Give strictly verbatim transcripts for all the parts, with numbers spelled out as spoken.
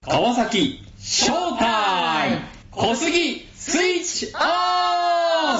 川崎ショータイム小杉スイッチオン。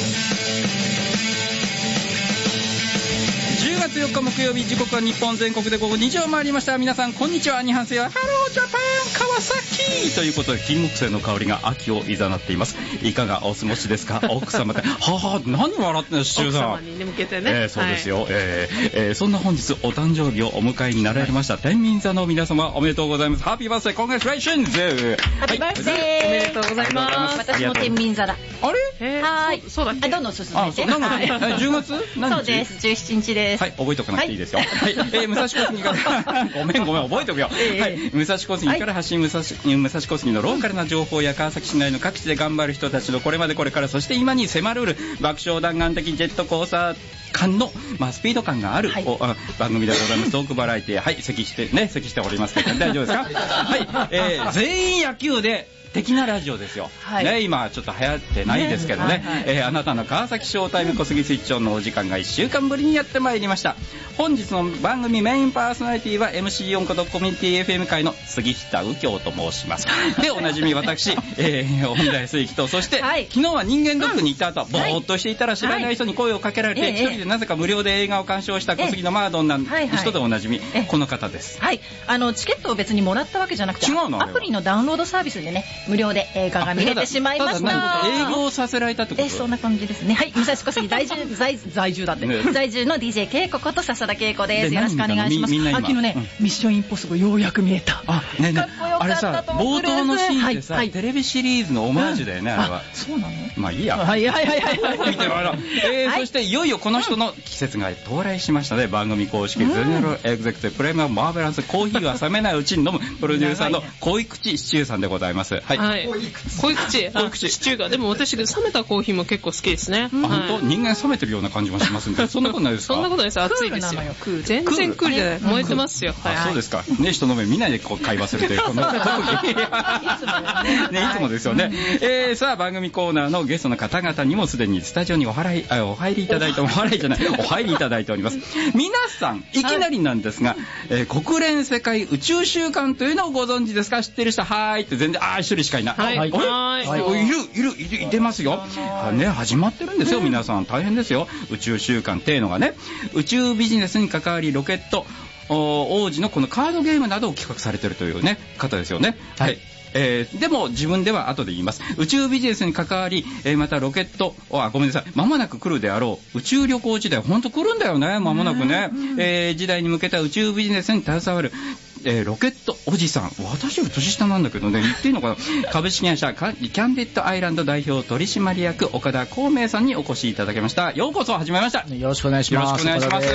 じゅうがつよっか木曜日、時刻は日本全国で午後にじを回りました。皆さんこんにちは。日本製はハロージャパン川崎ということで、金木犀の香りが秋をいざなっています。いかがお過ごしですか奥様で。はは何笑ってんのシチューさん。 奥様に向けてね、 えー、そうですよ、はい、えーえー、そんな本日お誕生日をお迎えになられました、はい、天秤座の皆様おめでとうございます。ハッピーバースデーコングラチュレーションズ。 ハッピーバースデー、 はい、おめでとうございます。 私も天秤座だ。 あれ、 えー、はーい、 そうだっけ。 どんどん進めて。 あ、はい、じゅうがつ何日？ そうです、じゅうしちにちです。 はい、覚えておかなくていいですよ。はい、はい、えー、武蔵小杉からごめんごめん覚えておくよ、えー、はい、武蔵小杉から発信、はい、武蔵、武蔵小杉のローカルな情報や川崎市内の各地で頑張る人たちのこれまでこれから、そして今に迫る爆笑弾丸的ジェットコースター感の、まあ、スピード感がある、はい、番組でございます。トークバラエティー、はい、咳してね、咳しておりますけど大丈夫ですか？はい、えー、全員野球で的なラジオですよ、はい、ね、今ちょっと流行ってないですけどね、ね、はいはい、えー、あなたの川崎ショータイム小杉スイッチオンのお時間がいっしゅうかんぶりにやってまいりました。本日の番組メインパーソナリティは エムシーよん ことコミュニティ エフエム 界の杉下右京と申しますで、おなじみ私、えー、本田康之と、そして、はい、昨日は人間ドックに行った後、ぼーっとしていたら知らない人に声をかけられて、はい、一人でなぜか無料で映画を鑑賞した小杉のマードンな人でおなじみ、はいはい、この方です。 はい、あのチケットを別にもらったわけじゃなくて、 違うのアプリのダウンロードサービスでね、無料で映画が見れてしまいました。 営業させられたってこと？ え、そんな感じですね。はい、武蔵小杉在住在在住だって、ね、在住の ディージェー 恵子こと笹田恵子です。よろしくお願いします。あ、昨日ね、うん、ミッションインポッシブルようやく見えた。 あ、ねね、 かっこよかったと思う。 あれさ、冒頭のシーンってさ、 はいはい、 テレビシリーズのオマージュだよね、うん、あれは。 そうなの？ まあいいや。 はいはいはいはいはい。 見てもらおう。えーはい、そしていよいよこの人の季節が到来しましたね。番組公式、うん、ゼネラルエグゼクティブプレミアムマーベランスコーヒーは冷めないうちに飲むプロデューサーの恋口シチューさんでございます。はい。 はい、恋口。恋口。シチューがでも私冷めたコーヒーも結構好きですね。 あ、本当？人間冷めてるような感じもしますんで、そんなことないですか？ そんなことないです。暑いですよ。全然クールじゃない。燃えてますよ。 あ、そうですか。ね、人の目見ないでこう会話するというこの特技。ね、いつもですよね。えー、さあ番組コーナーのゲストの方々にもすでにスタジオにお払いあお入りいただいてお払いじゃないお入りいただいております。皆さんいきなりなんですが、はい、えー、国連世界宇宙週間というのをご存知ですか？知ってる人はーいって全然あー一人しかいない。 はい。はい。 はい、いるいるいるいてますよ。ね、始まってるんですよ、皆さん大変ですよ。宇宙週間っていうのがね、宇宙ビジネスに関わりロケット王子のこのカードゲームなどを企画されてるというね方ですよね。はい、はい、えー、でも自分では後で言います。宇宙ビジネスに関わり、えー、またロケットあごめんなさい間もなく来るであろう宇宙旅行時代、本当来るんだよね、間もなくね、えー、時代に向けた宇宙ビジネスに携わるえー、ロケットおじさん、私より年下なんだけどね、言っていいのかな株式会社キャンディッドアイランド代表取締役岡田孔明さんにお越しいただきました。ようこそ始めました。 よろしくお願いします。 よろしくお願いします。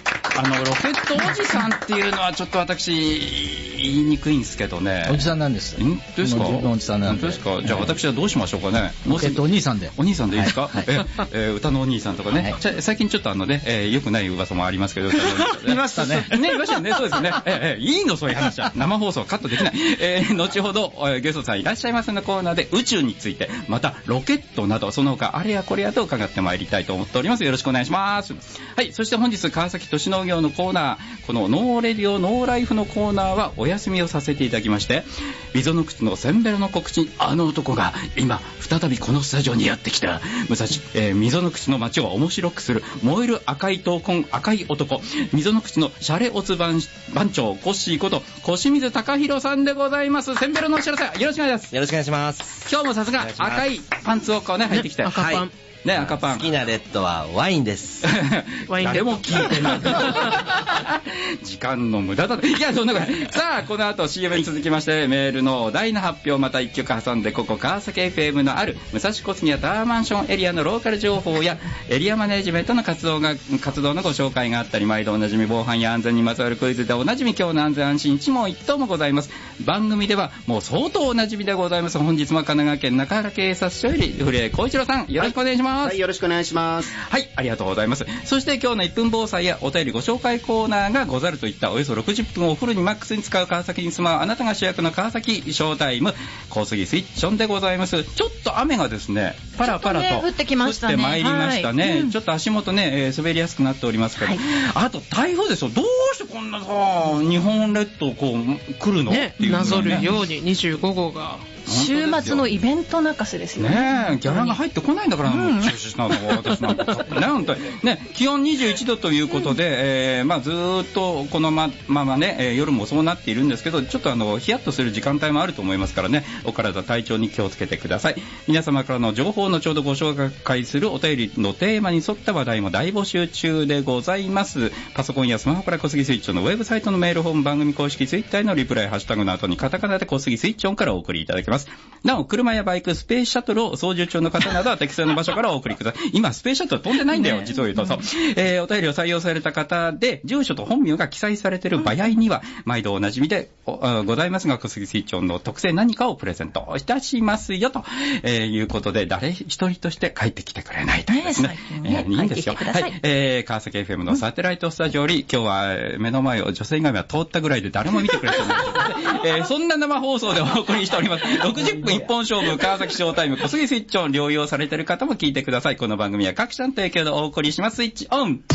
あのロケットおじさんっていうのはちょっと私言いにくいんですけどね。 おじさんなんです。 んですか？ おじさんなんで。 ですか？じゃあ私はどうしましょうかね。 ロケットお兄さんで。 お兄さんでいいですか？ はいはい、えー、歌のお兄さんとかね。はい、最近ちょっとあのね、えー、よくない噂もありますけど。 言いましたね。 ね、言いましたね。そうですね。えー、いいのそういう話は。生放送カットできない。えー、後ほど、えー、ゲストさんいらっしゃいますのコーナーで宇宙について、またロケットなどその他あれやこれやと伺ってまいりたいと思っております。よろしくお願いします。はい。そして本日川崎都市農業のコーナー、このノーレディオノーライフのコーナーはお休みをさせていただきまして、溝の口のセンベロの告知、あの男が今再びこのスタジオにやってきた。武蔵、えー、溝の口の街を面白くする燃える赤い闘魂赤い男、溝の口のシャレオツ番番長コッシーこと小清水隆弘さんでございます。センベロのお知らせよろしくお願いします。 よろしくお願いします。 今日もさすが赤いパンツをこうね履いてきて、 赤パン、はいね、赤パン。 好きなレッドはワインです。 ワイン誰も聞いてない。時間の無駄だ。いや、そんなことない。さあ、この後 シーエム に続きまして、メールのお題の発表、またいっきょく挟んで、ここ川崎 エフエム のある武蔵小杉やタワーマンションエリアのローカル情報やエリアマネジメントの活動が活動のご紹介があったり、毎度おなじみ防犯や安全にまつわるクイズでおなじみ今日の安全安心一問一答もございます。番組ではもう相当おなじみでございます。本日も神奈川県中原警察署より古江光一郎さん、よろしくお願いします。 はい、はい、よろしくお願いします。 はい、ありがとうございます。そして今日のいっぷん防災やお便りご紹介コーナーナがござるといったおよそろくじゅっぷんをフルにマックスに使う川崎に住まうあなたが主役の川崎ショータイム小杉スイッチョンでございます。ちょっと雨がですねパラパラと、ね、 降ってきましたね。 降ってまいりましたね、はいうん、ちょっと足元ね、えー、滑りやすくなっておりますけど、はい、あと台風ですよ。どうしてこんなさ日本列島こう来るの、ね、っていうなぞるようににじゅうごごうが週末のイベント泣かせですよね, ねギャラが入ってこないんだから、うん、中止したの私なんかね本当にね気温にじゅういちどということで、うんえーまあ、ずーっとこのまままね、えー、夜もそうなっているんですけどちょっとあのヒヤッとする時間帯もあると思いますからねお体体調に気をつけてください。皆様からの情報のちょうどご紹介するお便りのテーマに沿った話題も大募集中でございます。パソコンやスマホから小杉スイッチョンのウェブサイトのメールフォーム番組公式ツイッターへのリプライハッシュタグの後にカタカナで小杉スイッチョンからお送りいただけます。なお車やバイクスペースシャトルを操縦中の方などは適正な場所からお送りください。今スペースシャトル飛んでないんだよ、ね、実を言うとそう、えー、お便りを採用された方で住所と本名が記載されている場合には毎度おなじみでございますが小杉スイッチョンの特製何かをプレゼントいたしますよと、えー、いうことで誰一人として帰ってきてくれないというですね、ねえー、いいんですよ。はい、えー、川崎 エフエム のサテライトスタジオより今日は目の前を女性以外は通ったぐらいで誰も見てくれてない、えー、そんな生放送でお送りしております。ろくじゅっぷん一本勝負川崎ショータイム小杉スイッチオン療養されている方も聞いてください。この番組は各社の提供でお送りします。スイッチオン。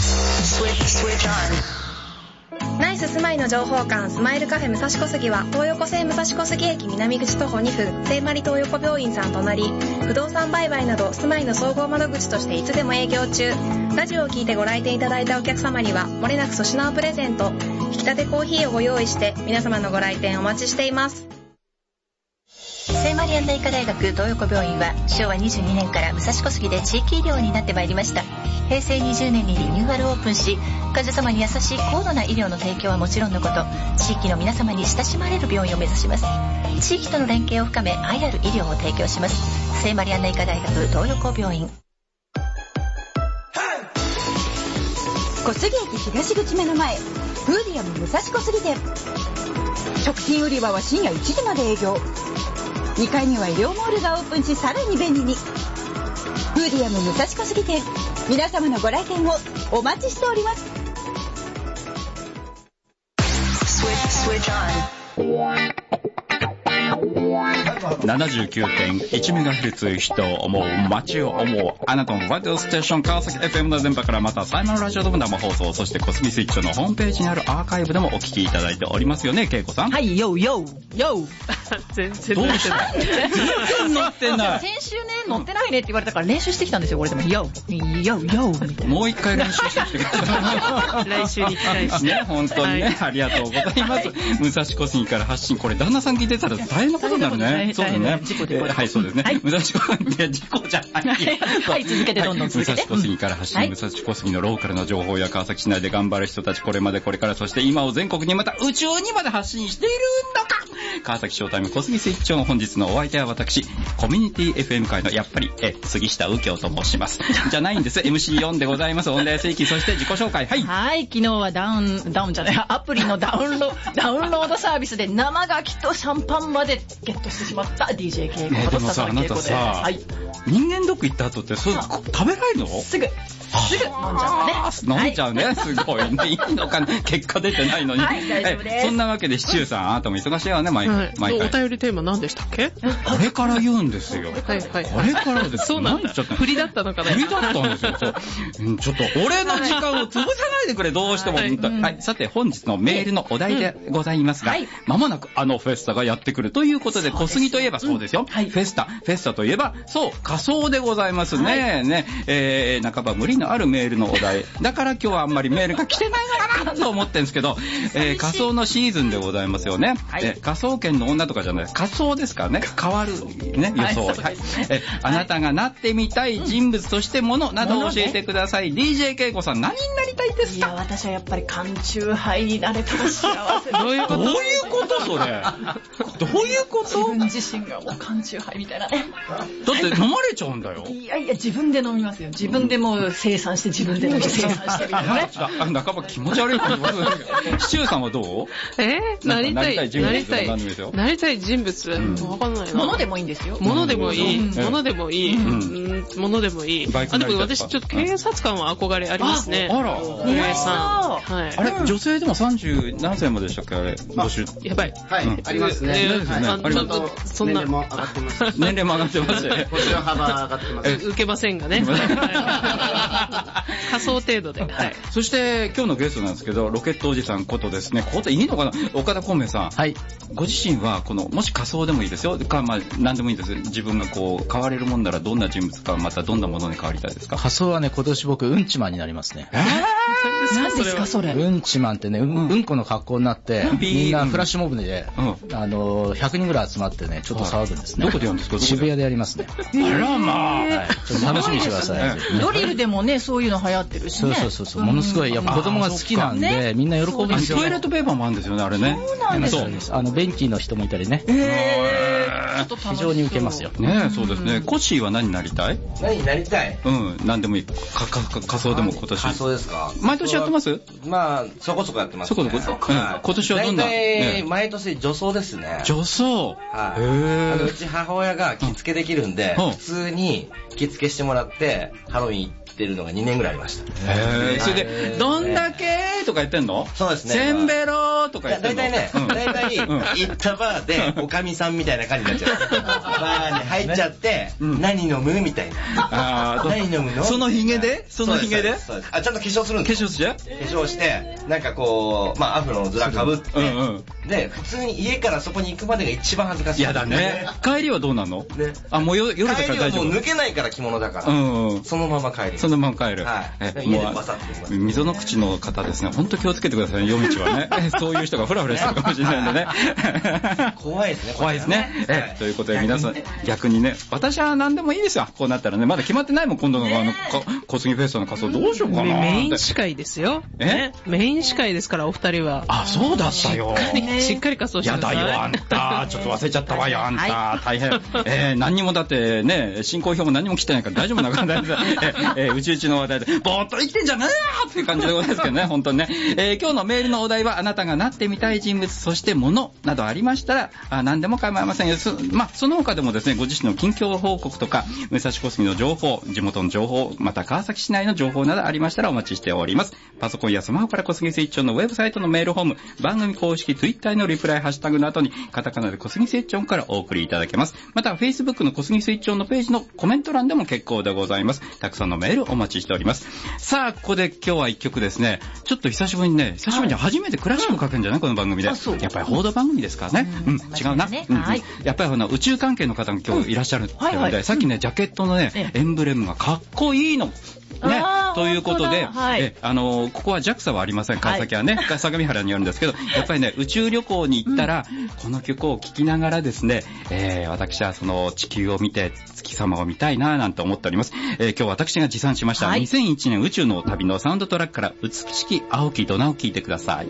ナイススマイの情報館スマイルカフェ武蔵小杉は東横線武蔵小杉駅南口徒歩にふん聖マリ東横病院さん隣不動産売買などスマイの総合窓口としていつでも営業中。ラジオを聞いてご来店いただいたお客様にはもれなく粗品をプレゼント引き立てコーヒーをご用意して皆様のご来店お待ちしています。 聖マリアンナ医科大学東横病院はしょうわにじゅうにねんから武蔵小杉で地域医療になってまいりました。へいせいにじゅうねんにリニューアルオープンし患者様に優しい高度な医療の提供はもちろんのこと地域の皆様に親しまれる病院を目指します。地域との連携を深め愛ある医療を提供します。聖マリアンナ医科大学東横病院。 小杉駅東口目の前フーディアム武蔵小杉店。食品売り場は深夜いちじまで営業。にかいには医療モールがオープンしさらに便利に。フーディアム武蔵小杉店皆様のご来店をお待ちしております。 ななじゅうきゅうてんいちメガヘルツ 人を思う街を思うあなたのラジオステーション川崎 エフエム の電波からまたサイマルラジオドーム生放送そしてコスミスイッチのホームページにあるアーカイブでもお聞きいただいておりますよね。恵子さん。 はいヨーヨーヨー全然どうしてない全然乗ってない。 先週ね乗ってないねって言われたから練習してきたんですよ。これでもヨーヨーヨーみたいなもう一回練習してきてください来週に期待してね本当にね、はい、ありがとうございます、はい、武蔵小杉から発信これ旦那さん聞いてたら大変なことになるね。そうですね。事故で、えー、はいそうですね、はい、武蔵小杉いや事故じゃないはい続けてどんどん続けて、 はい、武蔵小杉から発信、はい、武蔵小杉のローカルな情報や川崎市内で頑張る人たちこれまでこれからそして今を全国にまた宇宙にまで発信しているのか川崎ショータイム小杉スイッチオン。本日のお相手は私コミュニティ エフエム 界のやっぱりえ杉下右京と申しますじゃないんです エムシーよん でございます。御礼正規そして自己紹介。はいはい昨日はダウンダウンじゃないアプリのダウンロダウンロードサービスで生ガキとシャンパンまでゲットしてしまった ディージェー ケイコこと笹田恵子で、はい、 人間ドック行った後ってそれ食べられるの？ すぐすぐ飲んじゃうね。 飲んじゃうね、はい、すごいね。いいのかな結果出てないのに。 はい、大丈夫です。 そんなわけでシチューさん、あなたも忙しいわね、毎回。はい、毎回お便りテーマ何でしたっけ？ これから言うんですよ。 はいはい。 これからです。 そうなんだ。振りだったのかな。 振りだったんですよ。そう。ちょっと俺の時間を潰さないでくれ、どうしても。はい、はい、さて本日のメールのお題でございますが、はい、まもなくあのフェスタがやってくるということで、小杉といえばそうですよ。うんはい、フェスタ、フェスタといえば、そう、仮装でございますね。はい、ね、えー、半ば無理のあるメールのお題。だから今日はあんまりメールが来てないのかなと思ってるんですけど、えー、仮装のシーズンでございますよね。はい、えー、仮装券の女とかじゃない、仮装ですからね。変わるね、予想。はい。はい、えー、あなたがなってみたい人物としてものなどを教えてください。ディージェー 恵子さん、何になりたいですか？ いや、私はやっぱり缶チューハイになれたら幸せ。 どういうこと？どういうことそれ？どういうこと？ 自分自身がもう缶チューハイみたいなね。 だって飲まれれちゃうんだよ。 いやいや、自分で飲みますよ。自分でもう生産して自分で飲み生産してみたいなね。 あ、半ば気持ち悪いこと言われてる。シチューさんはどう？ えー、なりたい、なりたい、 なりたい人物、わかんないな。 物でもいいんですよ。 物でもいい。物でもいい。物でもいい。あ、でも私ちょっと警察官は憧れありますね。 あら。 皆さん。はい。 あれ、女性でもさんじゅう何歳まででしたっけ、あれ、募集。 やばい。 はい、ありますね。 ありますね。 そんな。年齢も上がってます。 年齢も上がってます。 募集幅上がってます。 受けませんがね。仮想程度で。はい。 そして今日のゲストなんですけど、ロケットおじさんことですね、こといいのかな、岡田孔明さん。 はい。 ご自身はこのもし仮想でもいいですよ。かまあ何でもいいです。自分がこう変われるもんならどんな人物か、またどんなものに変わりたいですか？ 仮想はね、今年僕うんちマンになりますね。 えー、 何ですかそれ？ うんちマンってね、うん、うんこの格好になって、みんなフラッシュモブで、うん、あのひゃくにんぐらい集まってね、ちょっと騒ぐんですね。 どこでやるんですか？ 渋谷でやりますね。 あらまあ、はい、 ちょっと楽しみにしてください。 ドリルでもね、そういうの流行ってるしね。 そうそうそう、ものすごいやっぱ子供が好きなんで、みんな喜ぶんですよね。 トイレットペーパーもあるんですよね、あれね。 そうなんですよ。あのベンチの人もいたりね。非常に受けますよ。 ね、そうですね。コッシーは何になりたい？ 何になりたい？ うん、何でもいい。かかか仮装でも今年。 仮装ですか？ 毎年やってます？ まあそこそこやってます。 そこそこ。今年はどんな？ 大体毎年女装ですね。 女装。 はい。あのうち母親が着付けできるんで、普通に着付けしてもらってハロウィン行ってるのがにねんぐらいありました。 へえ。それでどんだけとか言ってんの？ そうですね。 せんべろとか言ってんの？ 大体ね、大体行ったバーでおかみさんみたいな感じになっちゃう。バーに入っちゃって何飲むみたいな。何飲むの？ そのヒゲで？そのヒゲで？ あ、ちゃんと化粧するんですよ。 化粧して？ 化粧してなんかこうまあアフロのズラかぶってで普通に家からそこに行くまでが一番恥ずかしい。 やだね。帰りはどうなの？ね。あ、もう夜だから大丈夫。 もう抜けないから着物だから。うん。そのまま帰る。 そのまま帰る。 はい。家でバサッと行きます。 溝の口の方ですね。本当気をつけてくださいね、夜道はね。そういう人がフラフラしてるかもしれないんでね。 怖いですね。 怖いですね。え、ということで皆さん逆にね、私は何でもいいですよ。こうなったらね、まだ決まってないもん、今度のあの小杉フェスタの仮装どうしようかな。 メイン司会ですよ。え？メイン司会ですからお二人は。 あ、そうだったよ。 しっかり仮装してください。 やだよあんた。ちょっと忘れちゃったわよあんた。大変。えー、何にもだってね、進行表も何も来てないから大丈夫な感じで、えー、うちうちの話題でぼーっと生きてんじゃねえよっていう感じでございますけどね、本当にね。えー、今日のメールのお題はあなたがなってみたい人物、そして物などありましたらあ何でも構いませんよ。まあその他でもですね、ご自身の近況報告とか武蔵小杉の情報、地元の情報、また川崎市内の情報などありましたらお待ちしております。パソコンやスマホから小杉スイッチョンのウェブサイトのメールフォーム、番組公式ツイッターのリプライハッシュタグの後にカタカナで小杉スイッチョンからお送りいただけます。また Facebook の小杉スイッチョンのページのコメント欄でも結構でございます。たくさんのメールお待ちしております。さあここで今日は一曲ですね、ちょっと久しぶりにね、久しぶりに初めてクラシックかけるんじゃない、この番組で。やっぱり報道番組ですからね。うん、違うな。やっぱりあの宇宙関係の方が今日いらっしゃるってので、さっきねジャケットのねエンブレムがかっこいいの。ね、ということで、はい、えあのここは ジャクサ はありません。川崎はね、はい、相模原にあるんですけど、やっぱりね宇宙旅行に行ったら、うん、この曲を聴きながらですね、えー、私はその地球を見て月様を見たいななんて思っております。えー、今日私が持参しました、はい、にせんいちねん宇宙の旅のサウンドトラックから美しき青きドナを聴いてください。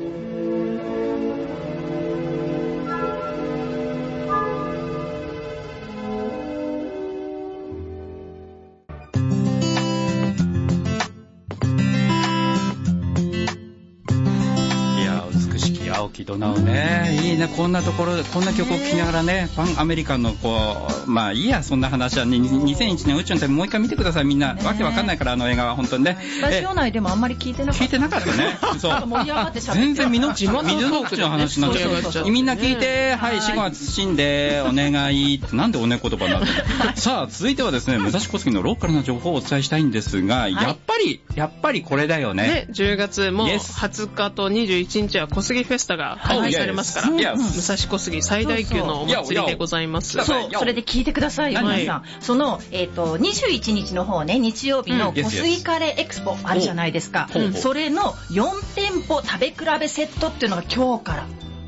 青きドナをね、いいね、こんなところでこんな曲を聴きながらね、パンアメリカンのこう、まあいいや、そんな話はにせんいちねん宇宙の旅もう一回見てください。みんなわけわかんないから、あの映画は本当にね。 スタジオ内でもあんまり聞いてなかった。聞いてなかったね。そう。 盛り上がって喋って。 全然身の口の口の話になっちゃう。みんな聞いて、はい、死後は謹んでお願い。なんでおね言葉になってる。さあ続いてはですね、武蔵小杉のローカルな情報をお伝えしたいんですが、やっぱりやっぱりこれだよね。 ね、じゅうがつもはつかとにじゅういちにちは小杉フェスタが開催されますから、武蔵小杉最大級のお祭りでございます。 そう、それで聞いてくださいよ、皆さん。その、えっと、にじゅういちにちの方ね、日曜日の小杉カレーエクスポあるじゃないですか。それのよんてんぽ食べ比べセットっていうのが今日から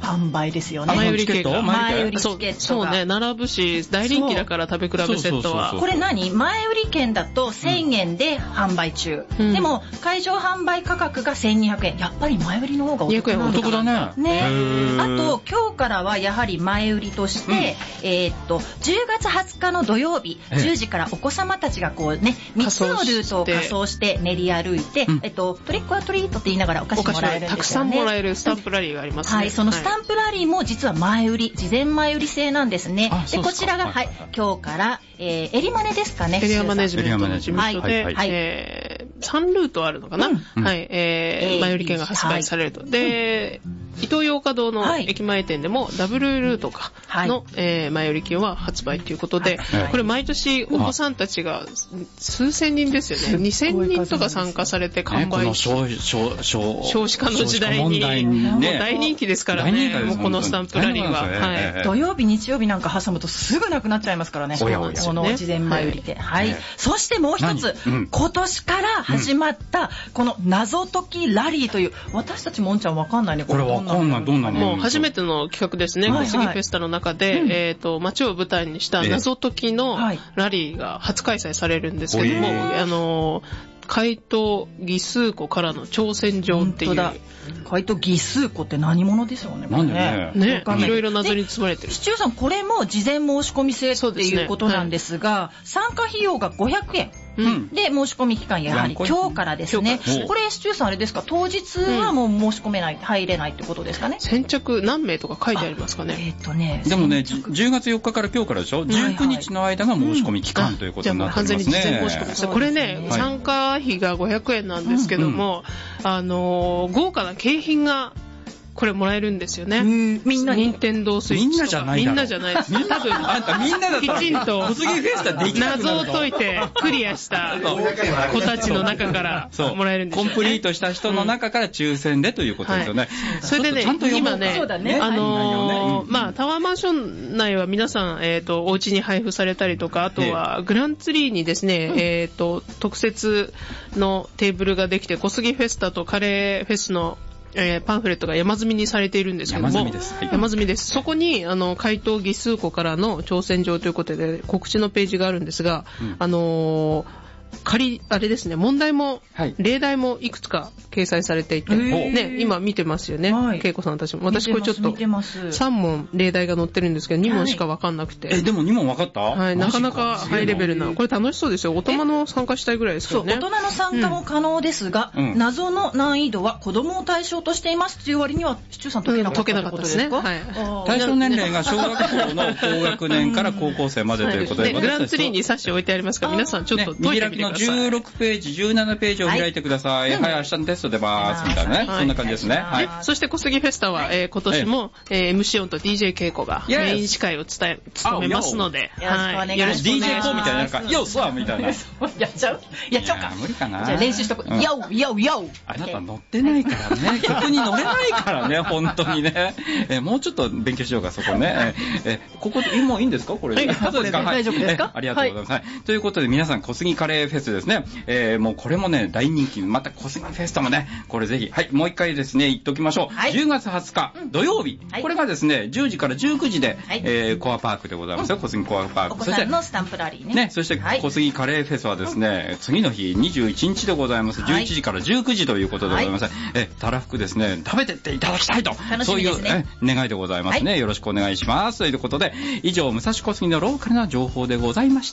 販売ですよね。 前売り券が。 前売りチケットが。 そうね、並ぶし、大人気だから食べ比べセットは。 これ何？前売り券だとせんえんで販売中。うん、でも、会場販売価格がせんにひゃくえん。やっぱり前売りの方がお得なんだ。 お得だね。 ね。あと、今日からはやはり前売りとして、うん、えー、っと、じゅうがつはつかの土曜日、じゅうじからお子様たちがこうね、みっつのルートを仮装して練り歩いて、うん、えっと、トリックはトリートって言いながらお菓子もらえるんですよね。 たくさんもらえるスタンプラリーがありますね。 はい、そのスタンプラリーも実は前売り、事前前売り制なんですね。で、こちらが、はい、今日から、えー、エリマネですかね。 エリアマネジメントの事務所で、 はいはい、 えー、さんルートあるのかな、うん、はい、えー、前売り券が発売されると。で、イトーヨーカドーの駅前店でもダブルルートかの、はい、えー、前売り券は発売ということで、はい、これ毎年お子さんたちが数千人ですよね。にせんにんとか参加されて完売。 ね、この少少少少子化の時代に、ね、もう大人気ですからね。もうこのスタンプラリーは、 はい、土曜日日曜日なんか挟むとすぐなくなっちゃいますからね。この事前前売りで、はい、はい、そしてもう一つ、うん、今年から始まったこの謎解きラリーという、私たちもんちゃんわかんないね。 これわかんない。どんなもう初めての企画ですね。小杉フェスタの中で、うん、えっと街を舞台にした謎解きのラリーが初開催されるんですけども、あの怪盗ギスーコからの挑戦状っていう。 怪盗ギスーコって何者でしょうね。 なんでね。 ね、いろいろ謎に包まれてる。 シチューさん、これも事前申し込み制っていうことなんですが、はい、参加費用がごひゃくえん。うん、で、申し込み期間やはり今日からですね。これ、シチューさんあれですか、当日はもう申し込めない、うん、入れないってことですかね。 先着何名とか書いてありますかね。 えー、っとね。 でもね、じゅうがつよっかから今日からでしょ、じゅうくにちの間が申し込み期間、うん、ということになってますね。 じゃあ完全に事前申し込みです。これね、はい、参加費がごひゃくえんなんですけども、うん、あのー、豪華な景品が、これもらえるんですよね。みんな任天堂スイッチとか。 みんなじゃないだろ。 みんなじゃないです。 多分あんたみんなだったらきちんと小杉フェスタできなくなる謎を解いてクリアした子たちの中からもらえるんですよね。 コンプリートした人の中から抽選でということですよね。はい、 それでね、今ね、あのー、まあタワーマンション内は皆さんえっとお家に配布されたりとか、あとはグランツリーにですね、えっと特設のテーブルができて、小杉フェスタとカレーフェスのえー、パンフレットが山積みにされているんですけども、 山積みです、はい、 山積みです。そこにあの怪盗ギスーコからの挑戦状ということで告知のページがあるんですが、うん、あのー、仮あれですね、問題も、はい、例題もいくつか掲載されていて、ね、今見てますよね、はい、恵子さんたちも。私これちょっとさんもん例題が載ってるんですけどにもんしか分かんなくて、はい、 えでもにもん分かった、 はい、なかなかハイレベルな、これ楽しそうですよ。大人の参加したいぐらいですけどね。 そう、大人の参加も可能ですが、うん、謎の難易度は子供を対象としていますっていう割にはシチューさん解けなかったってことですか、うん、解けなかったですね、 はい、 対象年齢が小学校の高学年から高校生までということで、 グランツリーに冊子置いてありますから、皆さんちょっと解いてみてください。 見開きのじゅうろくページじゅうななページを開いてください。はい、はい、明日のテスト出ますみたいなね、はい、そんな感じですね。はい、 そして小杉フェスタは、えー、今年も、えー、エムシー オンと ディージェー 恵子がメイン司会を伝え務めますので、 はい、よろしくお願いします。 ディージェー コーみたいな、なんか、ヨースワーみたいな。やっちゃうやっちゃうか。 無理かな。 じゃあ練習しとく。ヨーヨーヨー。 あなた乗ってないからね。曲に乗れないからね、本当にね。えー、もうちょっと勉強しようか、そこね。えー、ここで、もういいんですかこれ。はい、 そうですか。大丈夫ですか。 ありがとうございます。はい、ということで、皆さん、小杉カレーフェスですね。えー、もうこれもね、大人気。また小杉フェスタもね、これぜひ、はい、もう一回ですね、言っておきましょう。はい、じゅうがつはつか、土曜日。はい、これがですね、じゅうじからじゅうくじで、はい、えー、コアパークでございますよ。うん、小杉コアパーク。 お子さんのスタンプラリーね。 ね、そして、小杉カレーフェスはですね、はい、次の日にじゅういちにちでございます。じゅういちじからじゅうくじということでございます。はい、え、たらふくですね、食べてっていただきたいと。 楽しみですね。 そういう、え、願いでございますね。はい、よろしくお願いします。ということで、以上、武蔵小杉のローカルな情報でございました。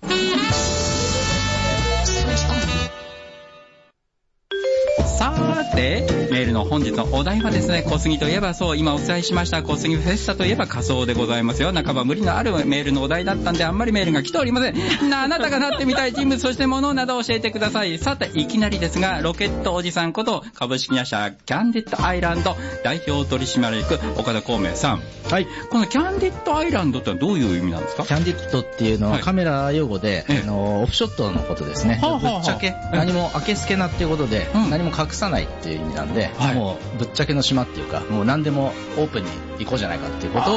さて、メールの本日のお題はですね、小杉といえばそう、今お伝えしました小杉フェスタといえば仮装でございますよ。半ば無理のあるメールのお題だったんで、あんまりメールが来ておりません。なあなたがなってみたい人物、そして物など教えてください。さて、いきなりですが、ロケットおじさんこと株式会社キャンディットアイランド代表取締役岡田光明さん。はい。このキャンディットアイランドってのはどういう意味なんですか？ キャンディットっていうのはカメラ用語で、はい、あのオフショットのことですね。はあはあ、ぶっちゃけ何も開けすけなっていうことで、うん、何も隠さないっていう意味なんで、はい、もうぶっちゃけの島っていうか、もう何でもオープンに行こうじゃないかっていうことを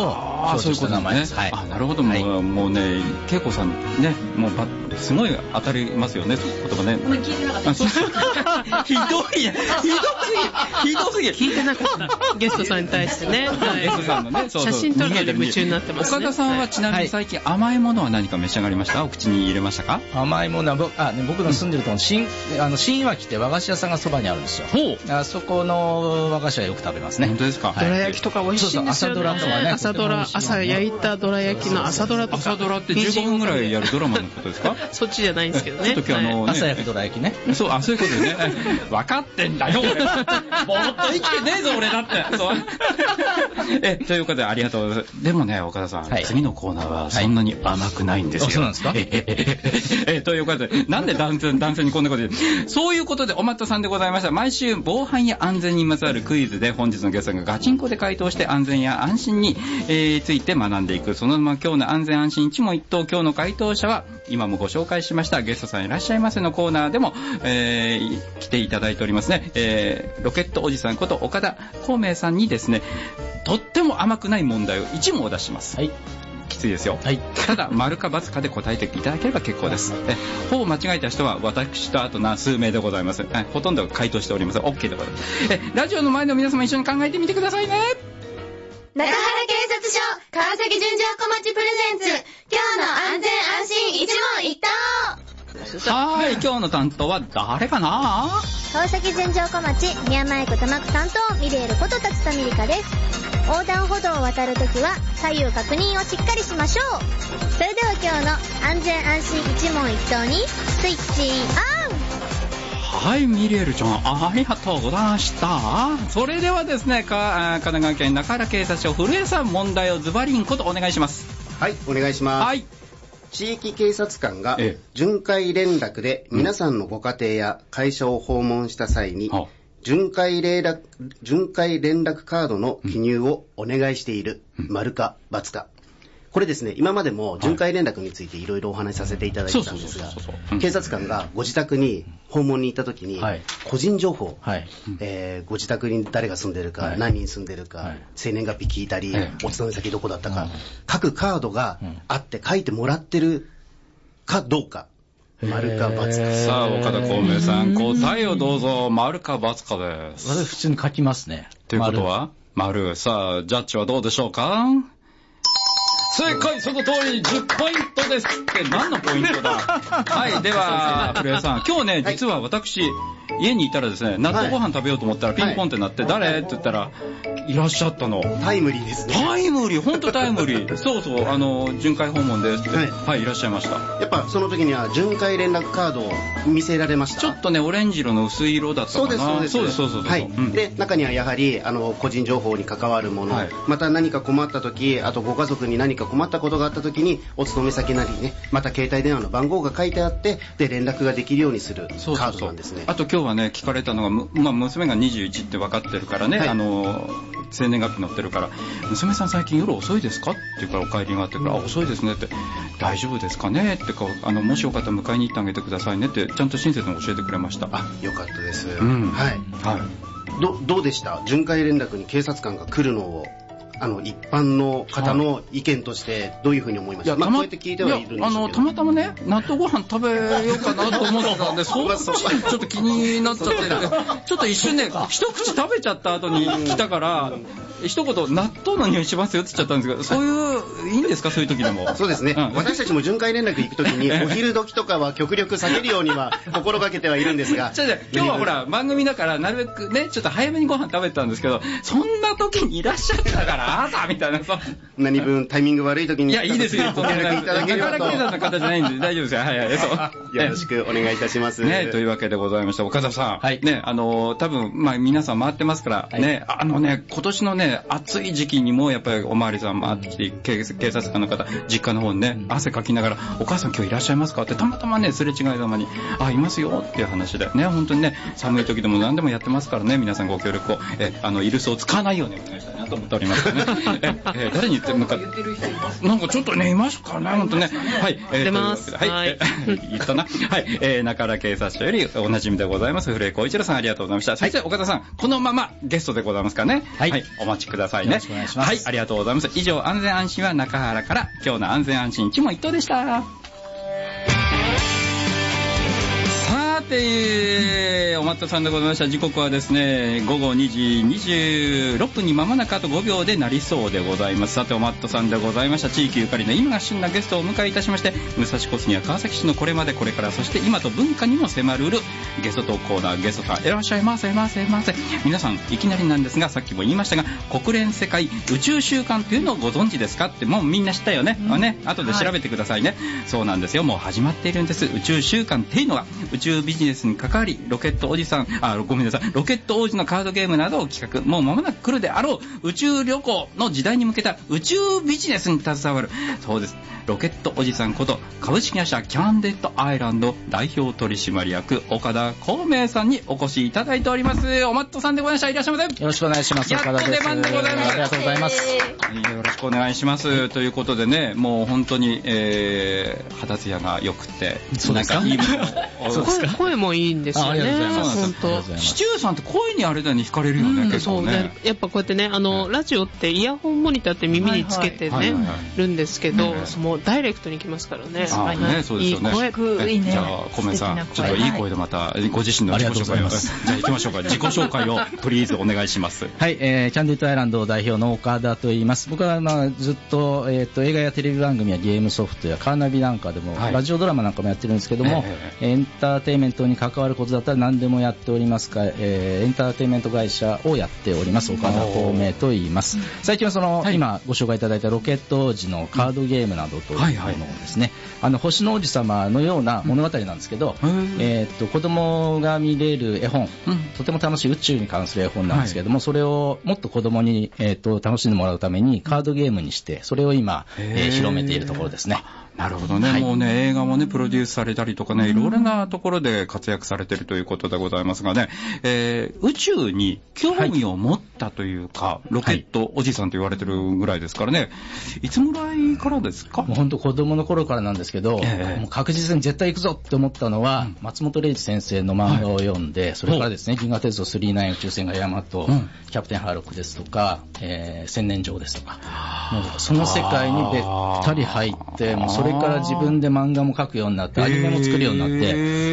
象徴した名前です。 はい。あ、なるほど。もう、もうね、恵子さんね、もうすごい当たりますよね、言葉ね。 ごめん、聞いてなかった。 ひどいや、ひどすぎ、ひどすぎ。 聞いてなかった。ゲストさんに対してね。 ゲストさんのね、 写真撮るので夢中になってますね。 岡田さんはちなみに最近甘いものは何か召し上がりました？お口に入れましたか？ 甘いものは、あ、ね、僕の住んでるところ、新、あの、新岩木って和菓子屋さんがそばにあるんですよ。ほう。あそこの和菓子はよく食べますね。 本当ですか？ どら焼きとか美味しいんですよね。 朝ドラとかね。 朝ドラ、朝焼いたどら焼きの朝ドラとか。 朝ドラってじゅうごふんぐらいやるドラマのことですか？ そっちじゃないんですけどね。 朝焼きどら焼きね。 そう、あ、そういうことでね。分かってんだよ、俺。ぼーっと生きてねえぞ、俺だって。そう。え、ということでありがとうございます。でもね、岡田さん、次のコーナーはそんなに甘くないんですよ。 そうなんですか？ え、ということで、なんで男性、男性にこんなこと言う？そういうことで、おまっとさんでございました。毎週、防犯や安全にまつわるクイズで、本日のゲストがガチンコで回答して、安全や安心に、えー、ついて学んでいく。そのまま今日の安全安心一問一答、今日の回答者は、今もご紹介しましたゲストさんいらっしゃいませのコーナーでも、えー、来ていただいておりますね。えー、ロケットおじさんこと岡田孔明さんにですね、とっても甘くない問題をいち問を出します。はい。きついですよ。はい。ただ、丸か×かで答えていただければ結構です。え、ほぼ間違えた人は私とあとな数名でございます。え、ほとんど回答しております。OK でございます。え、ラジオの前の皆様一緒に考えてみてくださいね。 中原警察署川崎純情小町プレゼンツ、今日の安全安心一問一答。 はーい、今日の担当は誰かな？ 川崎純情小町宮前区玉区担当ミレールこと辰田ミリカです。横断歩道を渡るときは左右確認をしっかりしましょう。それでは今日の安全安心一問一答にスイッチオン。 はい、ミレールちゃん、ありがとうございました。それではですね、か神奈川県中原警察署古江さん、問題をズバリンことお願いします。 はい、お願いします。はい。地域警察官が巡回連絡で皆さんのご家庭や会社を訪問した際に、うん、巡回連絡、巡回連絡カードの記入をお願いしている、うん、丸か×か。これですね、今までも巡回連絡についていろいろお話しさせていただいてたんですが、警察官がご自宅に訪問に行った時に、はい、個人情報、はいえー、ご自宅に誰が住んでるか、はい、何人住んでるか、はい、生年月日聞いたり、はい、お勤め先どこだったか、はい、各カードがあって書いてもらってるかどうか、丸か×か。 さあ、岡田孔明さん、答えをどうぞ。丸か×かです。 私普通に書きますね。 ということは丸。さあ、ジャッジはどうでしょうか？正解、その通りじゅっポイントですって何のポイントだ？はい、では、古谷さん、今日ね、実は私、家にいたらですね、納豆ご飯食べようと思ったらピンポンってなって、誰って言ったら、いらっしゃったの。 タイムリーですね。 タイムリー、ほんとタイムリー。そうそう、あの、巡回訪問ですって、はい、はい、いらっしゃいました。 やっぱその時には巡回連絡カードを見せられました？ ちょっとね、オレンジ色の薄い色だったかな。 そうです、そうです。 そうです、そうです。 はい。うん、で、中にはやはり、あの、個人情報に関わるもの、はい、また何か困った時、あとご家族に何か困ったことがあった時に、お勤め先なりね、また携帯電話の番号が書いてあって、で、連絡ができるようにするカードなんですね。 そうそうそう。あと今日はね、聞かれたのが、まあ、娘がにじゅういちって分かってるからね、はい、あの、生年月日載ってるから、娘さん最近夜遅いですかって言うから、お帰りがあってから、あ、遅いですねって、大丈夫ですかねってか、あの、もしよかったら迎えに行ってあげてくださいねって、ちゃんと親切に教えてくれました。 あ、よかったです。うん。はい。はい。ど、どうでした？巡回連絡に警察官が来るのを。あの一般の方の意見としてどういうふうに思いました？いや、まあ、こうやって聞いてはいるんですけど、 あのたまたまね、納豆ご飯食べようかなと思ってたんで、そっちにちょっと気になっちゃって、ちょっと一瞬ね、一口食べちゃった後に来たから、一言納豆の匂いしますよって言っちゃったんですけど、そういういいんですか、そういう時でも？ そうですね。うん、私たちも巡回連絡行く時にお昼時とかは極力避けるようには心がけてはいるんですが、 今日はほら番組だからなるべくね、ちょっと早めにご飯食べてたんですけど、そんな時にいらっしゃったから朝みたいな。 何分タイミング悪い時にいや、いいですよ。ご連絡いただければと。中原警察の方じゃないんで大丈夫ですよ。はいはい。そう。 よろしくお願いいたします。 ね、というわけでございました。岡田さん。はい。ね、あの、多分、まあ皆さん回ってますから、ね、あのね、今年のね、暑い時期にもやっぱりおまわりさん回ってきて、警察官の方、実家の方にね、汗かきながら、お母さん今日いらっしゃいますかってたまたまね、すれ違いざまに、あ、いますよっていう話で、ね、本当にね、寒い時でも何でもやってますからね、皆さんご協力を、え、あの、イルスを使わないようにお願いしたいなと思っておりますね。え、え、誰に言ってるのか。なんかちょっとね、いましたからね、ほんとね。はい。 えー、出ます。 はい。はい、言ったな。はい。えー、中原警察署よりおなじみでございます、古江光一郎さん、ありがとうございました。そして、岡田さん、このままゲストでございますからね。はい。はい、お待ちくださいね。よろしくお願いします。はい、ありがとうございます。以上、安全安心は中原から、今日の安全安心一問一答でした。さて、おまっとさんでございました。時刻はですね、午後にじにじゅうろっぷんに間もなくあとごびょうでなりそうでございます。さて、おまっとさんでございました。地域ゆかりの今が旬なゲストをお迎えいたしまして、武蔵小杉や川崎市のこれまでこれから、そして今と文化にも迫るゲストトークコーナー、ゲストさんいらっしゃいませませませ。皆さんいきなりなんですが、さっきも言いましたが、国連世界宇宙週間というのをご存知ですかって、もうみんな知ったよね、うん、ね、後で調べてくださいね、はい、そうなんですよ、もう始まっているんです。宇宙週間っていうのは宇宙ビジネスに関わり、ロケットおじさん、あ、ごめんなさい、ロケット王子のカードゲームなどを企画、もう間もなく来るであろう宇宙旅行の時代に向けた宇宙ビジネスに携わる、そうです、ロケットおじさんこと株式会社キャンデッドアイランド代表取締役岡田孔明さんにお越しいただいております。おまっとさんでございました。いらっしゃいませ。 よろしくお願いします。 やっと出番でございます。 ありがとうございます。 よろしくお願いします。ということでね、もう本当に、えー、肌ツヤが良くて、 そうですか、 なんかいいものそうですか、声もいいんですよね。 ありがとうございます。 本当。 シチューさんって声にあれだね、惹かれるよね、うん、結構ね。そうね、 やっぱこうやってね、あの、ラジオってイヤホンモニターって耳につけてね、はいはい、るんですけど、はいはい、もうダイレクトに来ますからね。 ああね、そうですよね。 いい声、いいね。 じゃあ、コメさん、ちょっといい声でまた、ご自身の自己紹介を。じゃあ行きましょうか。自己紹介を、とりあえずお願いします。 はい、えー、キャンディッドアイランド代表の岡田と言います。僕は、まあ、ずっと、えっと、映画やテレビ番組やゲームソフトやカーナビなんかでも、はい、ラジオドラマなんかもやってるんですけども、えー、エンターテインメントに関わることだったら何でもやっておりますか、えー、エンターテインメント会社をやっております。岡田孔明と言います。最近はその、はい、今ご紹介いただいたロケット王子のカードゲームなどというものをですね、あの、星の王子様のような物語なんですけど、うん、えー、っと、子供が見れる絵本、うん、とても楽しい宇宙に関する絵本なんですけども、はい、それをもっと子供に、えー、っと、楽しんでもらうためにカードゲームにして、それを今、えー、広めているところですね。 なるほどね、はい、もうね、映画もね、プロデュースされたりとかね、いろいろなところで活躍されているということでございますがね、えー、宇宙に興味を持ったというか、はい、ロケットおじさんと言われてるぐらいですからね、いつぐらいからですか？ もう本当子供の頃からなんですけど、えー、もう確実に絶対行くぞって思ったのは、うん、松本零士先生の漫画を読んで、はい、それからですね、銀河鉄道スリーナイン宇宙船がヤマト、うん、キャプテンハーロックですとか、えー、千年城ですとか、もうその世界にべったり入って、もうそれから自分で漫画も描くようになって、アニメも作るようになって、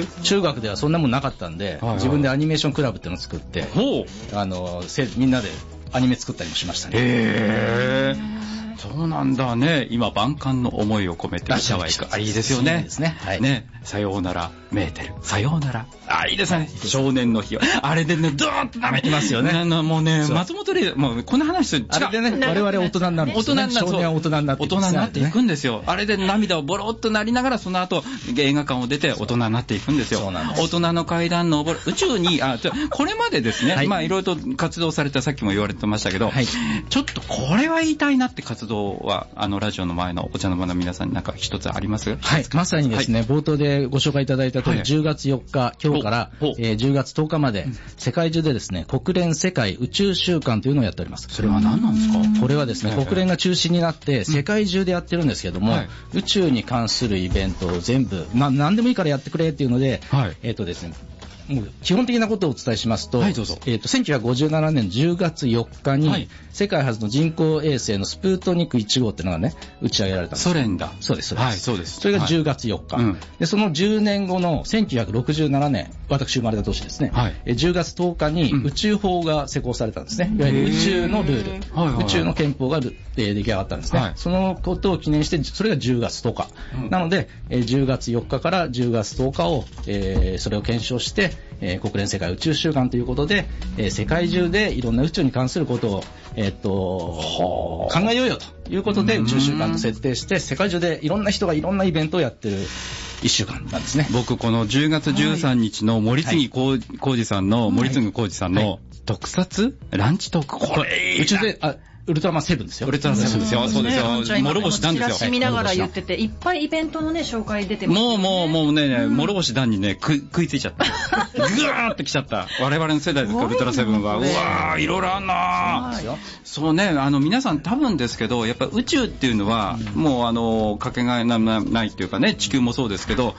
中学ではそんなもんなかったんで、自分でアニメーションクラブっていうのを作って、あのみんなでアニメ作ったりもしましたね。 へー、そうなんだね。今万感の思いを込めてシャワー行く。あ、いいですよね。いいですね。はい。ね、さようならメーテル、さようなら。あ、いいですね。少年の日はあれでね、ドーンと舐めてますよね。あのもうね、松本零士、もうこの話する。 あれでね、我々大人になるんですよね。大人になる。少年は大人になって、 大人になっていくんですよ。あれで涙をボロッとなりながら、その後映画館を出て大人になっていくんですよ。そうなんです。大人の階段登る宇宙に、あ、これまでですね、まあいろいろと活動された、さっきも言われてましたけど、ちょっとこれは言いたいなって活動は、あのラジオの前のお茶の間の皆さんになんか一つあります？ はい、まさにですね、はい、冒頭でご紹介いただいた通り、はい、じゅうがつよっか、今日から、えー、じゅうがつとおかまで、世界中でですね、国連世界宇宙週間というのをやっております。 それは何なんですか？ これはですね、国連が中心になって世界中でやってるんですけども、はい、宇宙に関するイベントを全部、まあ何でもいいからやってくれっていうので、はい、えっとですね、もう基本的なことをお伝えしますと、はい、どうぞ。えっと、せんきゅうひゃくごじゅうななねんじゅうがつよっかに、はい、世界初の人工衛星のスプートニクいち号っていうのがね、打ち上げられたんです。 ソ連だ。 そうです、そうです。 はい、そうです。 それがじゅうがつよっか。はい、うん、で、そのじゅうねんごのせんきゅうひゃくろくじゅうななねん、私生まれた年ですね。はい、じゅうがつとおかに宇宙法が施行されたんですね。うん、いわゆる宇宙のルール、はいはいはい、宇宙の憲法が出来上がったんですね。はい、そのことを記念して、それがじゅうがつとおか。うん、なので、じゅうがつよっかからじゅうがつとおかを、えー、それを検証して、えー、国連世界宇宙週間ということで、えー、世界中でいろんな宇宙に関することを、えー、っと考えようよということで宇宙週間と設定して、世界中でいろんな人がいろんなイベントをやってるいっしゅうかんなんですね。 僕このじゅうがつじゅうさんにちの森次浩二さんの、森次浩二さんの特撮ランチトーク、これ宇宙で、あ、ウルトラマンセブンですよ。 ウルトラマンセブンですよ。そうですよ。諸星団ですよ。 チラシ見ながら言ってて、いっぱいイベントのね、紹介出てます。 もうもうもうね、諸星団にね、食いついちゃった。ぐわーってきちゃった。我々の世代ですか、ウルトラセブンは。うわー、いろいろあんなー。そうね、あの、皆さん多分ですけど、やっぱ宇宙っていうのは、もうあの、かけがえないっていうかね、地球もそうですけど、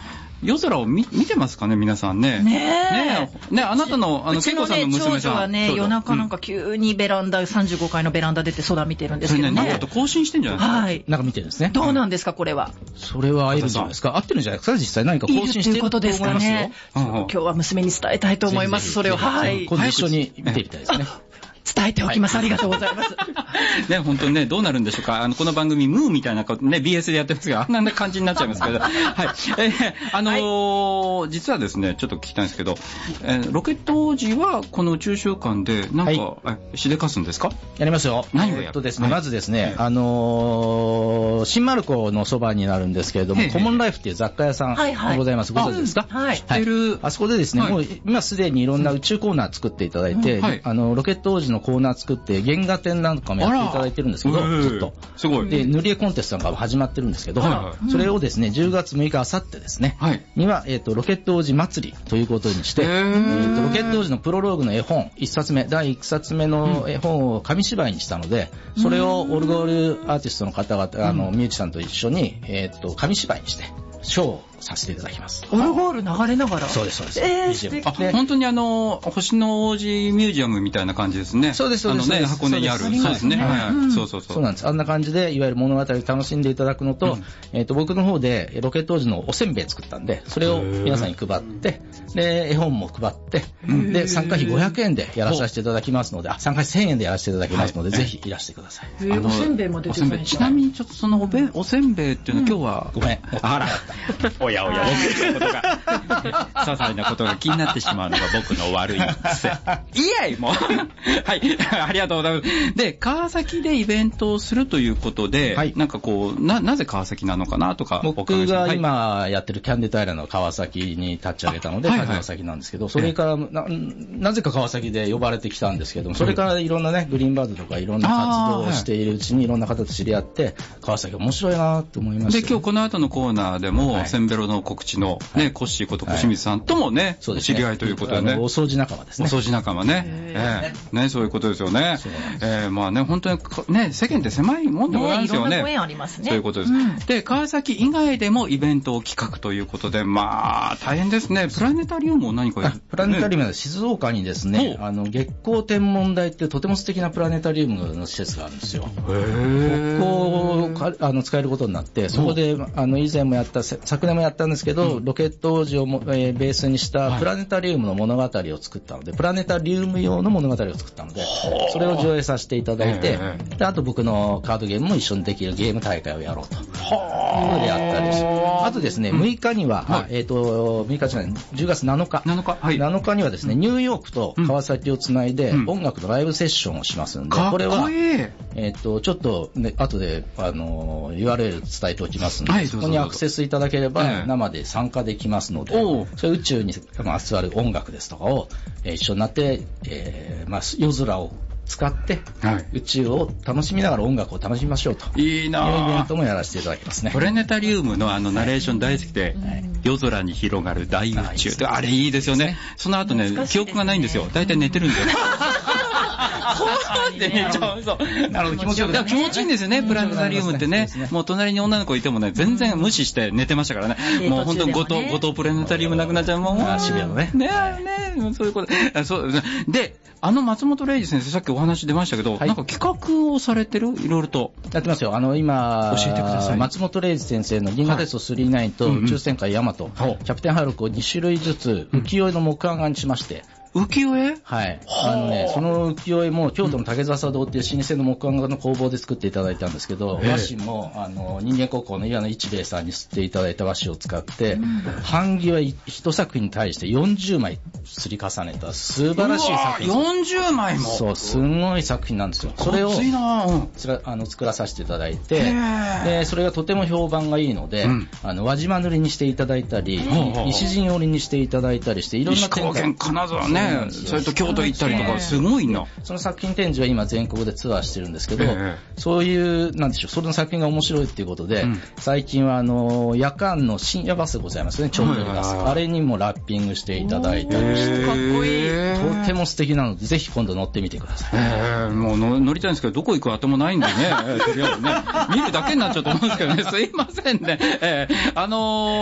夜空を 見, 見てますかね皆さんね。 ねえ。ねあなたの、あの、けいこさんの娘さん。 長女はね、夜中なんか急にベランダ、さんじゅうごかいのベランダ出て空見てるんですけどね。 それね、なんか更新してんじゃないですか。 はい。 なんか見てるんですね。 どうなんですか、これは。 それは合えるんじゃないですか。合ってるんじゃないですか、実際何か更新してると思いますよ。いいということですかね。 今日は娘に伝えたいと思います、それを。はい。 今度一緒に見てみたいですね。 伝えておきます。ありがとうございます。 ね、本当にね、どうなるんでしょうか。あの、この番組、ムーみたいなことね、ビーエス でやってますが、あんな感じになっちゃいますけど。はい。えー、あのーはい、実はですね、ちょっと聞きたいんですけど、えー、ロケット王子は、この宇宙週間で、なんか、はい、しでかすんですか？ やりますよ。 何をやる？ えっとですね、はい、まずですね、あのー、新丸子のそばになるんですけれども、コモンライフっていう雑貨屋さんがございます。はいはい、ご存知ですか？ はい。 はい。あそこでですね、はい、もう今すでにいろんな宇宙コーナー作っていただいて、うんはい、あの、ロケット王子のコーナー作って、原画展なんかもやっていただいてるんですけど、ずっと。 すごい。 で、塗り絵コンテストなんかも始まってるんですけど、はい、それをですね、じゅうがつむいかあさってですね、はい、には、えっと、ロケット王子祭りということにして、えっと、ロケット王子のプロローグの絵本、いっさつめ、だいいっさつめの絵本を紙芝居にしたので、それをオルゴールアーティストの方々、あの、ミュージシャンと一緒に、えっと、紙芝居にして、ショーをさせていただきます。 オルゴール流れながら。 そうですそうです。 えー、素敵。 あ、本当にあの星の王子ミュージアムみたいな感じですね。 そうですそうです。 あのね箱根にある。そうですね。はい。そうそうそう。 そうなんです。あんな感じでいわゆる物語を楽しんでいただくのと、えっと僕の方でロケット王子のおせんべい作ったんで、それを皆さんに配って、で絵本も配って、で参加費ごひゃくえんでやらさせていただきますので、あ参加費せんえんでやらせていただきますので、ぜひいらしてください。 おせんべいも出てくる。 ちなみにちょっとそのおべおせんべいっていうの今日はごめん。 あら。おやおや僕のことが些細なことが気になってしまうのが僕の悪い癖。イエイもうはいありがとうございます。で川崎でイベントをするということで、はい、なんかこうななぜ川崎なのかなとか僕が今やってるキャンディータイラーの川崎に立ち上げたので、はいはい、川崎なんですけどそれから な, なぜか川崎で呼ばれてきたんですけどもそれからいろんなねグリーンバードとかいろんな活動をしているうちにいろんな方と知り合って川崎面白いなと思いました。 で今日この後のコーナーでも、はい、センベロの告知のね、はい、コッシーこと小清水さんともね、はい、知り合いということでね。 お掃除仲間ですね。 お掃除仲間ね。えー、ね、そういうことですよね。えー、まあね、本当にね、世間って狭いもんでございますよね。 ね、いろんなご縁ありますね。 そういうことです。うん、で、川崎以外でもイベントを企画ということで、まあ、大変ですね。プラネタリウムを何かやる、 プラネタリウムは静岡にですね、あの、月光天文台っていうとても素敵なプラネタリウムの施設があるんですよ。へー。ここをあの使えることになって、そこで、あの、以前もやった、昨年もやったんですけど、うん、ロケット王子をも、えー、ベースにしたプラネタリウムの物語を作ったので、はい、プラネタリウム用の物語を作ったので、それを上映させていただいて、であと僕のカードゲームも一緒にできるゲーム大会をやろうというのでやったりして、あとですね、むいかには、うん、あえっ、ー、と、むいかじゃない、じゅうがつなのか。 なのか、はい。 なのかにはですね、ニューヨークと川崎をつないで、うん、音楽のライブセッションをしますんで、 うん、 これは、 えっ、ー、と、ちょっと、ね、後で、あの、ユーアールエル 伝えておきますので、はい、そこにアクセスいただければ、生で参加できますので、それ宇宙にまつわる音楽ですとかを、えー、一緒になって、えー、まあ、夜空を使って、はい、宇宙を楽しみながら音楽を楽しみましょうといいないうイベントもやらせていただきますね。 プラネタリウムのあのナレーション大好きで、はい、夜空に広がる大宇宙、はい、あれいいですよね。ねその後ね、ね記憶がないんですよ。大体寝てるんですよ。こうってね、そう。なるほど、気持ちよく、ね、気持ちいいんですよね、プラネタリウムってね。ねもう隣に女の子いてもね、全然無視して寝てましたからね。うん、もう本当にごと、ごとプラネタリウムなくなっちゃう。もう、 渋谷のね。 ねえ、ねそういうこと。そうで、あの松本零士先生、さっきお話出ましたけど、はい、なんか企画をされてるいろいろと。 やってますよ。あの、今、 教えてください。 松本零士先生の銀河鉄道スリーナインと宇宙戦艦ヤマト、うんうん、キャプテンハルクをに種類ずつ浮世絵の木版画にしまして、 浮世絵はい。あのね、その浮世絵も京都の竹笹堂っていう老舗の木版画の工房で作っていただいたんですけど、和紙も、あの、人間国宝の岩野一兵衛さんに吸っていただいた和紙を使って、版木は一作品に対してよんじゅうまい刷り重ねた素晴らしい作品。 よんじゅうまいもそう、すごい作品なんですよ。それを、 いなうん、 あの作らさせていただいて、で、それがとても評判がいいので、うん、あの、輪島塗りにしていただいたり、西陣織にしていただいたりして、いろんな展開。石川県金沢ね、それと京都行ったりとか、すごいな。 その作品展示は今全国でツアーしてるんですけど、そういう、なんでしょう、その作品が面白いっていうことで、うん、最近はあの、夜間の深夜バスございますね、長距離バス。あれにもラッピングしていただいたりして、 かっこいい。 とても素敵なので、ぜひ今度乗ってみてください。 えー、もう乗りたいんですけど、どこ行くあてもないんでね、とりあえずね、見るだけになっちゃうと思うんですけどね、すいませんね。えー、あのー、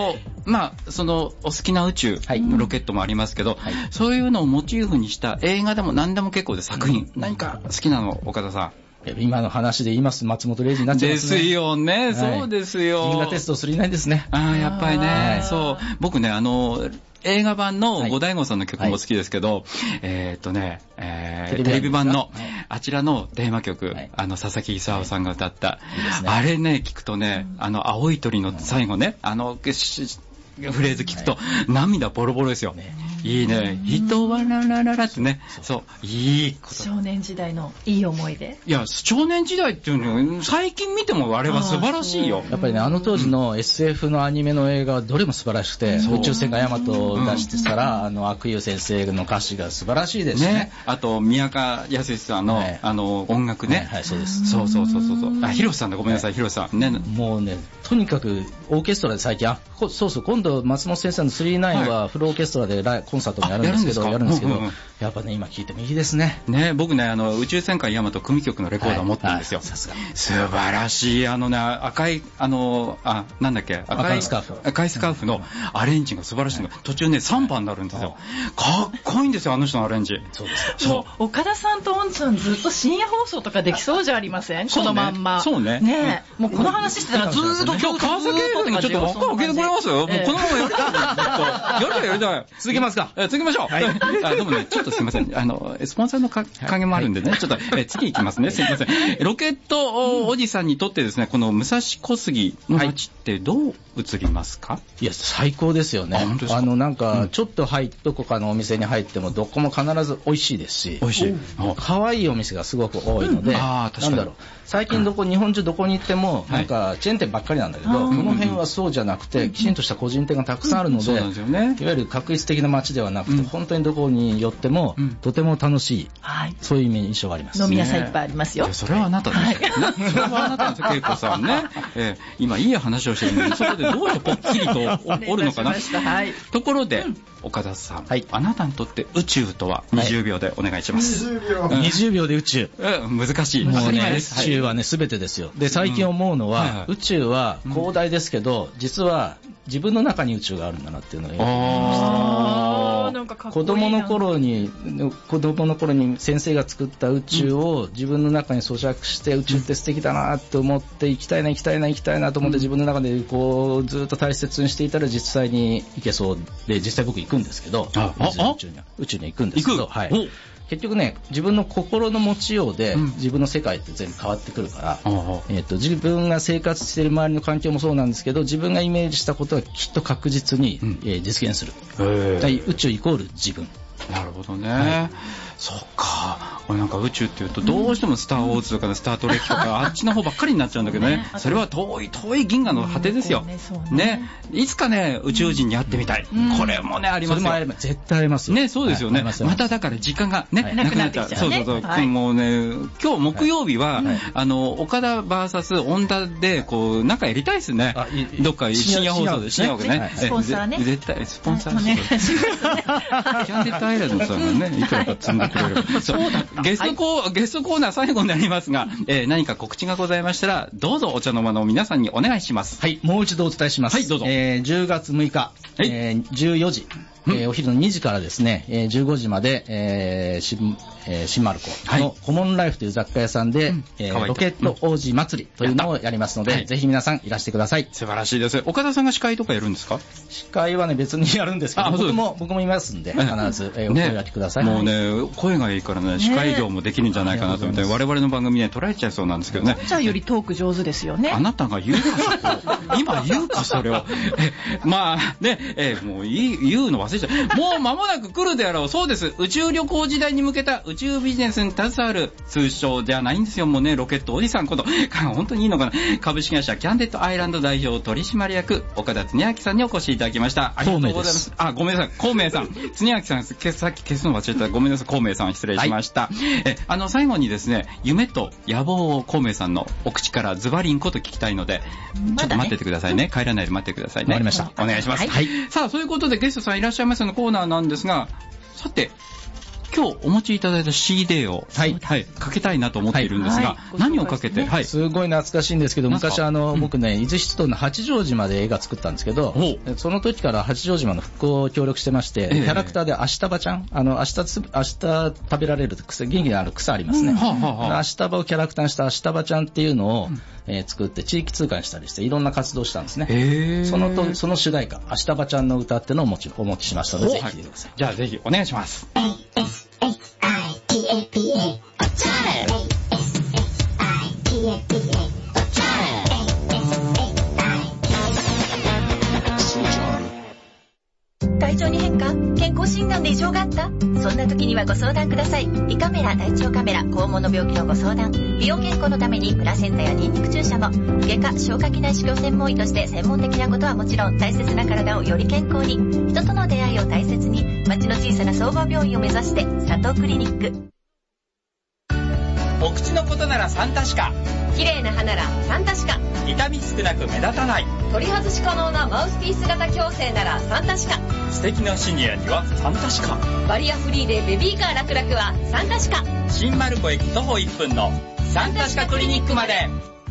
まあ、その、お好きな宇宙、はい、ロケットもありますけど、はい、そういうのをモチーフにした映画でも何でも結構で作品、何か好きなの、岡田さん。 今の話で言います松本零士になっちゃいますね。 ですよね、はい、そうですよ。 銀河鉄道スリーナインですね。 ああ、やっぱりね、はい、そう。僕ね、あの、映画版の五大悟さんの曲も好きですけど、はい、えー、っとね、えー、テレビ版の、はい、あちらのテーマ曲、はい、あの、佐々木勲さんが歌った、はい、あれね、聞くとね、あの、青い鳥の最後ね、あの、フレーズ聞くと、涙ボロボロですよ。ね、いいね。人はララララってね。そう。いいこと。 少年時代のいい思い出。 いや、少年時代っていうのは、最近見てもあれは素晴らしいよ。 やっぱりね、あの当時の エスエフ のアニメの映画はどれも素晴らしくて、うん、宇宙戦艦ヤマトを出してたら、うん、あの、悪友先生の歌詞が素晴らしいですね。ね、 あと、宮川康さんの、はい、あの、音楽ね。 はい、はい、そうです。 そうそうそうそう。あ、ヒロシさんだ、ごめんなさい、ヒロシさん。ね。 もうね、とにかく、オーケストラで最近、あ、そうそう、今度、松本先生のスリーナインはフルオーケストラでライコンサートもやるんですけど、やるんですけど、うんうんうん、やっぱね、今聴いてもいいですね。 ね、僕ね、あの、宇宙戦艦ヤマト組曲のレコーダーを持ってるんですよ。 さすが。 素晴らしい、あのね、赤い、あの、あ、なんだっけ、 赤いスカーフ。 赤いスカーフのアレンジが素晴らしいの。途中ね、さんばんになるんですよ。かっこいいんですよ、あの人のアレンジ。 そうですか。 そう。岡田さんとオンちゃんずっと深夜放送とかできそうじゃありません？このまんま。 そうね。 ねえ。もうこの話してたらずーっと今日川崎 エフエム にちょっと輪っか開けてもらいますよ。もうこのままやりたい。やりたいやりたい。 続けますか。 続けましょう。はい。あ、でもね、ちょっとすみません。あの、スポンサーの影もあるんでね、ちょっと、え、次行きますね。すみません。ロケットおじさんにとってですね、この武蔵小杉の街ってどう映りますか？ いや、最高ですよね。あ, あの、なんか、ちょっと入っ、どこかのお店に入っても、どこも必ず美味しいですし、 美味しい。 可愛いお店がすごく多いので、あ、確かに。なんだろう。最近どこ、日本中どこに行っても、なんか、チェーン店ばっかりなんだけど、この辺はそうじゃなくて、きちんとした個人店がたくさんあるので、いわゆる確率的な街ではなくて、本当にどこに寄っても、とても楽しい、そういう印象があります。 飲み屋さんいっぱいありますよ。 それはあなたですよね。それはあなたですよ、恵子さんね。今、いい話をしてるのに、そこでどうしてぽっきりとおるのかな。ところで、岡田さん、はい、あなたにとって宇宙とはにじゅうびょうでお願いします。 にじゅうびょう。にじゅうびょうで宇宙。 うん、難しい。 もうね、宇宙はね、すべてですよ。で、最近思うのは、うんはいはい、宇宙は広大ですけど、実は自分の中に宇宙があるんだなっていうのをよく思いました。あ、なんかかっこいいな。子供の頃に、子供の頃に先生が作った宇宙を自分の中に咀嚼して、宇宙って素敵だなって思って、行きたいな行きたいな行きたいなと思って、自分の中でこう、ずっと大切にしていたら実際に行けそうで、実際僕行くんですけど、ああ宇宙には宇宙には行くんですけど、はい、結局ね、自分の心の持ちようで、うん、自分の世界って全部変わってくるから、えーと、自分が生活している周りの環境もそうなんですけど、自分がイメージしたことはきっと確実に、うんえー、実現する。宇宙イコール自分。 なるほどね。はい、そっか。俺なんか宇宙っていうとどうしてもスターウォーズとかスタートレックとかあっちの方ばっかりになっちゃうんだけどね。それは遠い遠い銀河の果てですよ。ね。いつかね宇宙人に会ってみたい。これもねありますよ。 絶対ありますよ。 ね、そうですよね。まただから時間がねなくなっちゃう。そうそうそう。もうね今日木曜日はあの岡田 ブイエス 恩田でこうなんかやりたいですね。どっか深夜放送で深夜放送ね。 スポンサーね。 絶対スポンサーね。キャンディットアイランドさんがねいくらか積んでくれる。そうだ。ゲストコー、はい、ゲストコーナー最後になりますが、えー、何か告知がございましたら、どうぞお茶の間の皆さんにお願いします。 はい、もう一度お伝えします。はい、どうぞ。えー、じゅうがつむいか、はいえー、じゅうよじ、えー、お昼のにじからですね、えー、じゅうごじまで、えー、新、えー、新丸子のコモンライフという雑貨屋さんで、はいえー、ロケット王子祭りというのをやりますので、うん、ぜひ皆さんいらしてください。 素晴らしいです。岡田さんが司会とかやるんですか？ 司会はね、別にやるんですけど、僕も、僕もいますんで、必ず、えー、お声掛けください。 ね、もうね、声がいいからね、司会業もできるんじゃないかなと思って、我々の番組ね、捉えちゃいそうなんですけどね。 じゃあよりトーク上手ですよね。 あなたが言うか、そこ。今言うか、それを。え、まあ、ね、え、もう言う、言うの忘れちゃう。もう間もなく来るであろう。そうです。宇宙旅行時代に向けた宇宙ビジネスに携わる、通称じゃないんですよ。もうね、ロケットおじさんこと、本当にいいのかな。株式会社キャンデッドアイランド代表取締役、岡田恒明さんにお越しいただきました。ありがとうございます。あ、ごめんなさい。孔明さん。恒明さん、さっき消すの忘れてた。ごめんなさい。孔明さん、失礼しました。はい、え、あの、最後にですね、夢と野望を孔明さんのお口からズバリンコと聞きたいので、ちょっと待っててくださいね。帰らないで待ってくださいね。 わかりました。 お願いします。はい。さあ、そういうことでゲストさんいらっしゃいますのコーナーなんですが、さて、 今日お持ちいただいた シーデー を、はいはい、かけたいなと思っているんですが、はい、何をかけて、はい、 すごい懐かしいんですけど、昔あの、うん、僕ね伊豆七島の八丈島で映画作ったんですけど、その時から八丈島の復興を協力してまして、えー、キャラクターでアシタバちゃん、あの明日つ明日食べられる草、元気にある草ありますね、うん、はあはあ、アシタバをキャラクターにしたアシタバちゃんっていうのを、うん、えー、作って地域通貨にしたりしていろんな活動をしたんですね。えー、そのとその主題歌アシタバちゃんの歌ってのをお持ちお持ちしましたので、ぜひ聴いてください。 じゃあぜひお願いします。 体調に変化？健康診断で異常があった？そんな時にはご相談ください。胃カメラ、大腸カメラ、肛門の病気のご相談、美容健康のためにプラセンタやニンニク注射も、外科消化器内視鏡専門医として専門的なことはもちろん、大切な体をより健康に、人との出会いを大切に、町の小さな総合病院を目指して佐藤クリニック。 お口のことならサンタシカ、 綺麗な歯ならサンタシカ、 痛み少なく目立たない、 取り外し可能なマウスピース型矯正ならサンタシカ、 素敵なシニアにはサンタシカ、 バリアフリーでベビーカー楽々はサンタシカ、 新丸子駅徒歩いっぷんのサンタシカクリニックまで。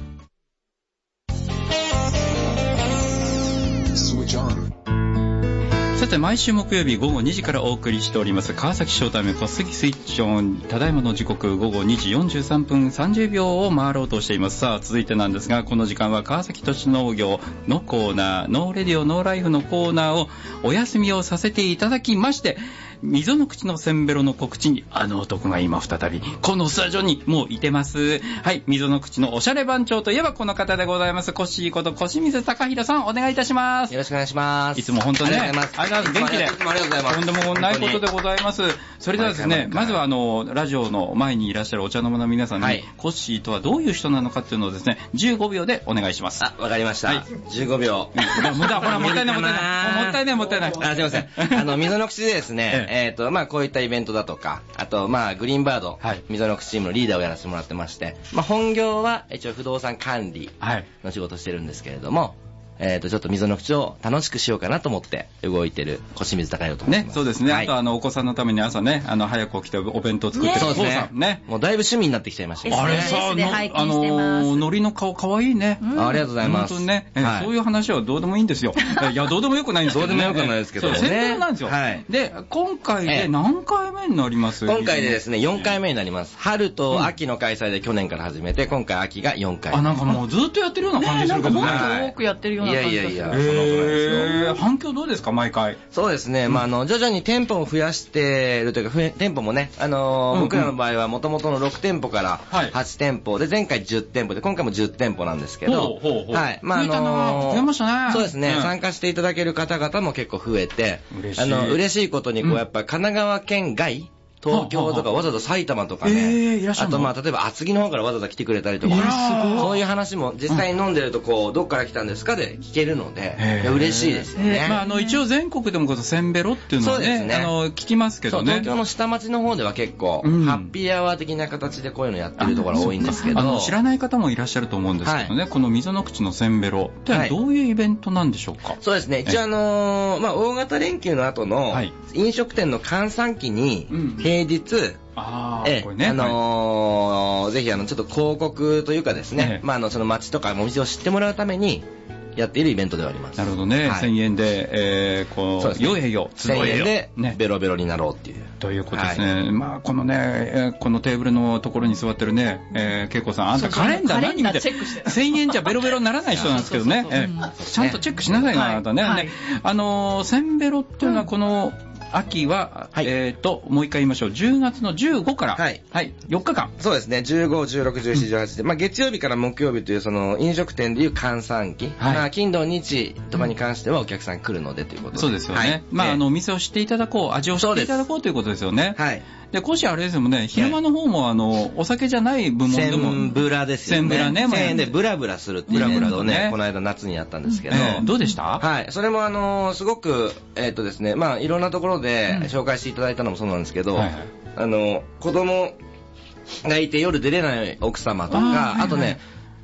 さて毎週木曜日午後にじからお送りしております川崎ショータイム小杉スイッチオン、ただいまの時刻午後にじよんじゅうさんぷんさんじゅうびょうを回ろうとしています。さあ続いてなんですが、この時間は川崎都市農業のコーナー、ノーレディオノーライフのコーナーをお休みをさせていただきまして、溝の口のせんべろの告知にあの男が今再びこのスタジオにもういてます。はい、溝の口のおしゃれ番長といえばこの方でございます。コッシーこと小清水貴弘さん、お願いいたします。 よろしくお願いします。 いつも本当ね、 ありがとうございます。 元気で、 いつもありがとうございます。 とんでもないことでございます。それではですね、まずはあのラジオの前にいらっしゃるお茶の間の皆さんに、はい、コッシーとはどういう人なのかっていうのをですねじゅうごびょうでお願いします。 あ、わかりました、はい、じゅうごびょう無駄ほらもったいないもったいないもったいないもったいない。 あ、すいません。あの溝の口でですねえっ、ー、とまあこういったイベントだとか、あとまあグリーンバード、はい、溝の口チームのリーダーをやらせてもらってまして、まあ本業は一応不動産管理の仕事をしてるんですけれども、はい、えーとちょっと溝の口を楽しくしようかなと思って動いてる小清水貴弘と思います。 ね、そうですね。はい、あとあのお子さんのために朝ね、あの早く起きてお弁当作ってるお父さんね。 もうだいぶ趣味になってきちゃいました。 あれさ、あののりの顔可愛いね、 うん。ありがとうございます。 本当にね、はい、そういう話はどうでもいいんですよ。いやどうでもよくないんですけど、ね。 どうでもよくないですけどね。 そう、宣伝なんですよ。はい。で今回で何回目になります？ 今回でですねよんかいめになります。春と秋の開催で去年から始めて、今回秋がよんかいめ。 あ、なんかもうずっとやってるような感じするけどね。 なんかもっと多くやってるような感じ。 いやいやいや。 えー、反響どうですか毎回？ そうですね、うん、まあ、あの徐々に店舗を増やしているというか、店舗もね、あのーうんうん、僕らの場合はもともとのろくてんぽからはちてんぽで、前回じゅってんぽで今回もじゅってんぽなんですけど、 ほうほうほう、 はい、 まああのー、増えましたね。 そうですね、うん、参加していただける方々も結構増えて、嬉しい、あの嬉しいことにこう、やっぱ神奈川県外、東京とかわざわざ埼玉とかね、えー、あとまあ例えば厚木の方からわざわざ来てくれたりとか、そういう話も実際に飲んでるとこうどっから来たんですかで聞けるので、いや嬉しいですよね。 まああの一応全国でもこそせんべろっていうのは ね, ねあの聞きますけどね。 東京の下町の方では結構、うん、ハッピーアワー的な形でこういうのやってるところが多いんですけど、 あの知らない方もいらっしゃると思うんですけどね、はい、この溝の口のせんべろってどういうイベントなんでしょうか？はい、 そうですね、一応あのー、まあ大型連休の後の飲食店の閑散期に平日、うん、 あええ、これね、あのーはい、ぜひあのちょっと広告というかですね、ええ、まああのその街とかお店を知ってもらうためにやっているイベントではあります。 なるほどね、はい、せんえんで、えー、こう良い営業、 せんえんでベロベロになろうっていう、ね、 ということですね。はい、まあこのねこのテーブルのところに座ってるね、えー、恵子さん、あんたカレンダー何見てせんえんじゃベロベロにならない人なんですけどね、ちゃんとチェックしなさいよ、あなたね。はいはい、あのー、せんべろっていうのはこの、うん秋は、はい、えっ、ー、ともう一回言いましょう。じゅうがつのじゅうごから、はいはい、よっかかん。 そうですね、じゅうご、じゅうろく、じゅうしち、じゅうはちで、まあ、月曜日から木曜日というその飲食店でいう閑散期、はい、まあ、金土日とかに関してはお客さん来るのでということで、 そうですよね、はい、まあ、あのお店を知っていただこう、味を知っていただこうということですよね。はい。で、少しあれですもんね、昼間の方もあのお酒じゃない部門でもセンブラですよね。 センブラね、 せんえんでブラブラするっていうイベントをね、ね、この間夏にやったんですけど、 えー、どうでした？ はい、それもあのー、すごくえっ、ー、とですね、まあいろんなところで紹介していただいたのもそうなんですけど、うん、はいはい、あの子供がいて夜出れない奥様とか、 あ, あとね、はいはい、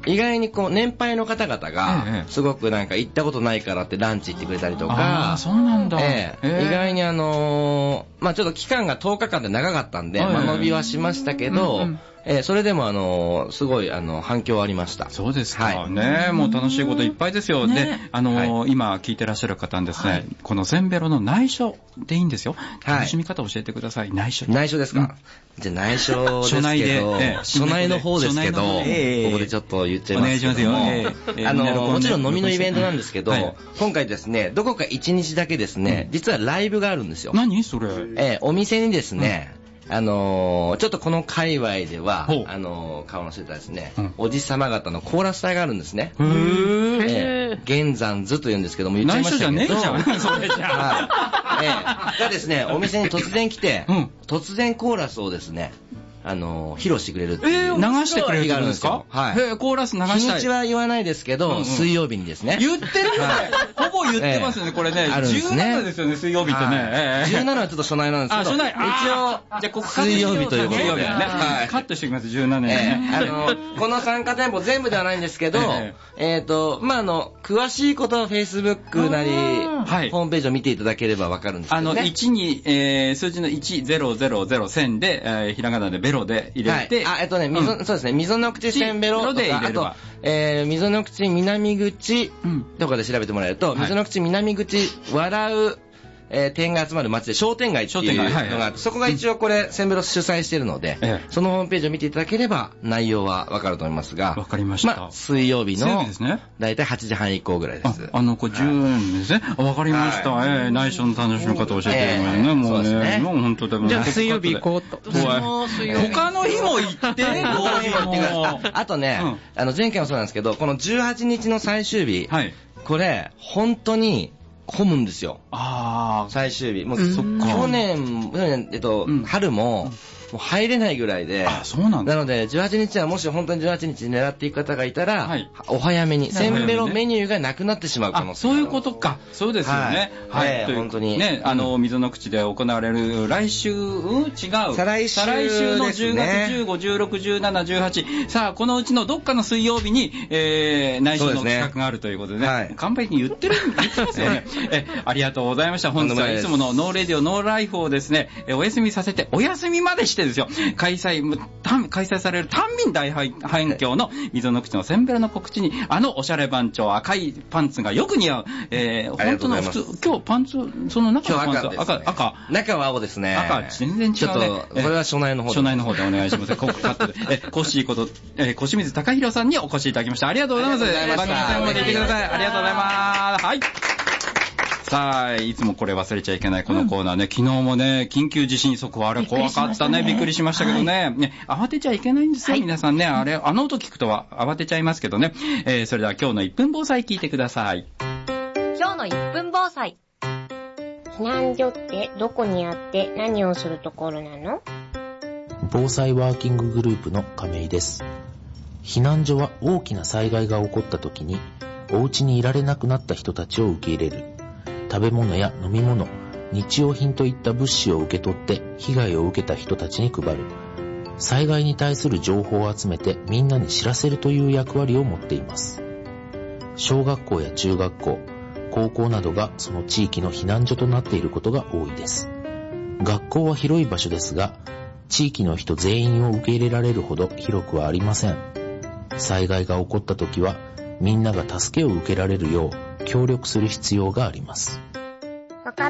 意外にこう年配の方々がすごくなんか行ったことないからってランチ行ってくれたりとか、 あ、そうなんだ、 ええ、意外にあのー、まあちょっと期間がとおかかんで長かったんで間延びはしましたけど、うんうん、えー、それでもあのー、すごいあの反響ありました。 そうですか、はい、ね、もう楽しいこといっぱいですよ、ね、で、あのーはい、今聞いてらっしゃる方にですね、はい、このせんべろの内緒でいいんですよ、楽しみ方を教えてください。内緒内緒ですか、うん、じゃあ内緒ですけど、初内で、えー、初内の方ですけど、えー、ここでちょっと言っちゃいますけども、お願いしますよ、えー、あのー、もちろん飲みのイベントなんですけど、はい、今回ですね、どこかいちにちだけですね、うん、実はライブがあるんですよ。 何それ、 えー、お店にですね、うん、あのー、ちょっとこの界隈では、あのー、顔のせたですね、うん、おじさま方のコーラス隊があるんですね。へー。えー、玄山図というんですけども、言っちゃいましたけど。内緒じゃねえじゃん、それじゃん。はい。えー、がですね、お店に突然来て、うん、突然コーラスをですね、あのー、披露してくれるっていう。 えー、流してくれる日があるんですか？ はい。 えー、コーラス流したい。 日にちは言わないですけど、うんうん、水曜日にですね。 言ってるよね、はい。ほぼ言ってますよね、これね。あるんですね。じゅうななですよね、水曜日ってね。はい、えー、 じゅうななはちょっと初内なんですけど。 あ、初内。 一応、じゃここ水曜日ということで。水曜日ね。 はい。カットしてきます、じゅうななね。 えー、あのー、この参加店舗全部ではないんですけど、えっ、ー、と、まあ、あの、詳しいことは Facebook なり、はい、ホームページを見ていただければわかるんですけどね。 あの、いちに、えー、数字のいち、ゼロ、ゼロ、ゼロ、線で、えー、ひらがなでベロで入れて、はい、 あ、えっとね、溝、うん、そうですね、溝の口せんべろとか、あと、えー、溝の口南口とかで調べてもらえると、うん、溝の口南口笑う、えー、点が集まる街で商店街っていうのがあって、はいはい、そこが一応これ、せんべろ主催しているので、ええ、そのホームページを見ていただければ内容はわかると思いますが、 わかりました。 まあ、水曜日の、だいたいはちじはん以降ぐらいです。 あ、あの、これじゅうえんですね。わ、はい、かりました。はい、えー、内緒の楽しみ方を教えてくれるのね、もうね。ねもう本当でもじゃあ水曜日行こうと。 他の日も行って、どうあ, あとね、うん、あの、前回もそうなんですけど、このじゅうはちにちの最終日、はい、これ、本当に、混むんですよ。ああ。最終日。もう、そっか。去年、えっと、うん、春も、もう入れないぐらいで。 あ、そうなんだ。 なので、じゅうはちにちはもし本当にじゅうはちにち狙っていく方がいたら、はい、お早めに、せんべろメニューがなくなってしまう可能性。 そういうことか。そうですよね。 はい。はい、本当に。 ね、あの、溝の口で行われる、来週、うん、違う。 再来週。 再来週のじゅうがつじゅうご、じゅうろく、じゅうなな、じゅうはち。さあ、このうちのどっかの水曜日に、えー、内緒の企画があるということでね。はい。完璧に言ってる、言ってますよね。え、ありがとうございました。本日はいつものノーレディオ、ノーライフをですね、お休みさせて、お休みまでしてですよ。開催、開催される単民大反響の溝の口のせんべろの告知に、あのおしゃれ番長、赤いパンツがよく似合う。えー、本当の普通、今日パンツ、その中のパンツは赤、赤。 中は青ですね。 赤、全然違うね。 ちょっと、これは初内の方で。初内の方でお願いします。ここカットで。え、コッシーこと、え、小清水隆弘さんにお越しいただきました。ありがとうございます。番組最後までいてください。ありがとうございます。はい。さあ、いつもこれ忘れちゃいけないこのコーナーね、うん、昨日もね、緊急地震速報、あれ怖かったね、びっくりしましたけどね、はい、ね、慌てちゃいけないんですよ、はい、皆さんね、あれ、あの音聞くとは慌てちゃいますけどね、えー、それでは今日のいっぷん防災聞いてください。 今日のいっぷん防災。 避難所ってどこにあって何をするところなの？ 防災ワーキンググループの亀井です。避難所は大きな災害が起こった時に、お家にいられなくなった人たちを受け入れる。食べ物や飲み物、日用品といった物資を受け取って被害を受けた人たちに配る。災害に対する情報を集めてみんなに知らせるという役割を持っています。小学校や中学校、高校などがその地域の避難所となっていることが多いです。学校は広い場所ですが、地域の人全員を受け入れられるほど広くはありません。災害が起こった時は、みんなが助けを受けられるよう協力する必要があります。 わかった。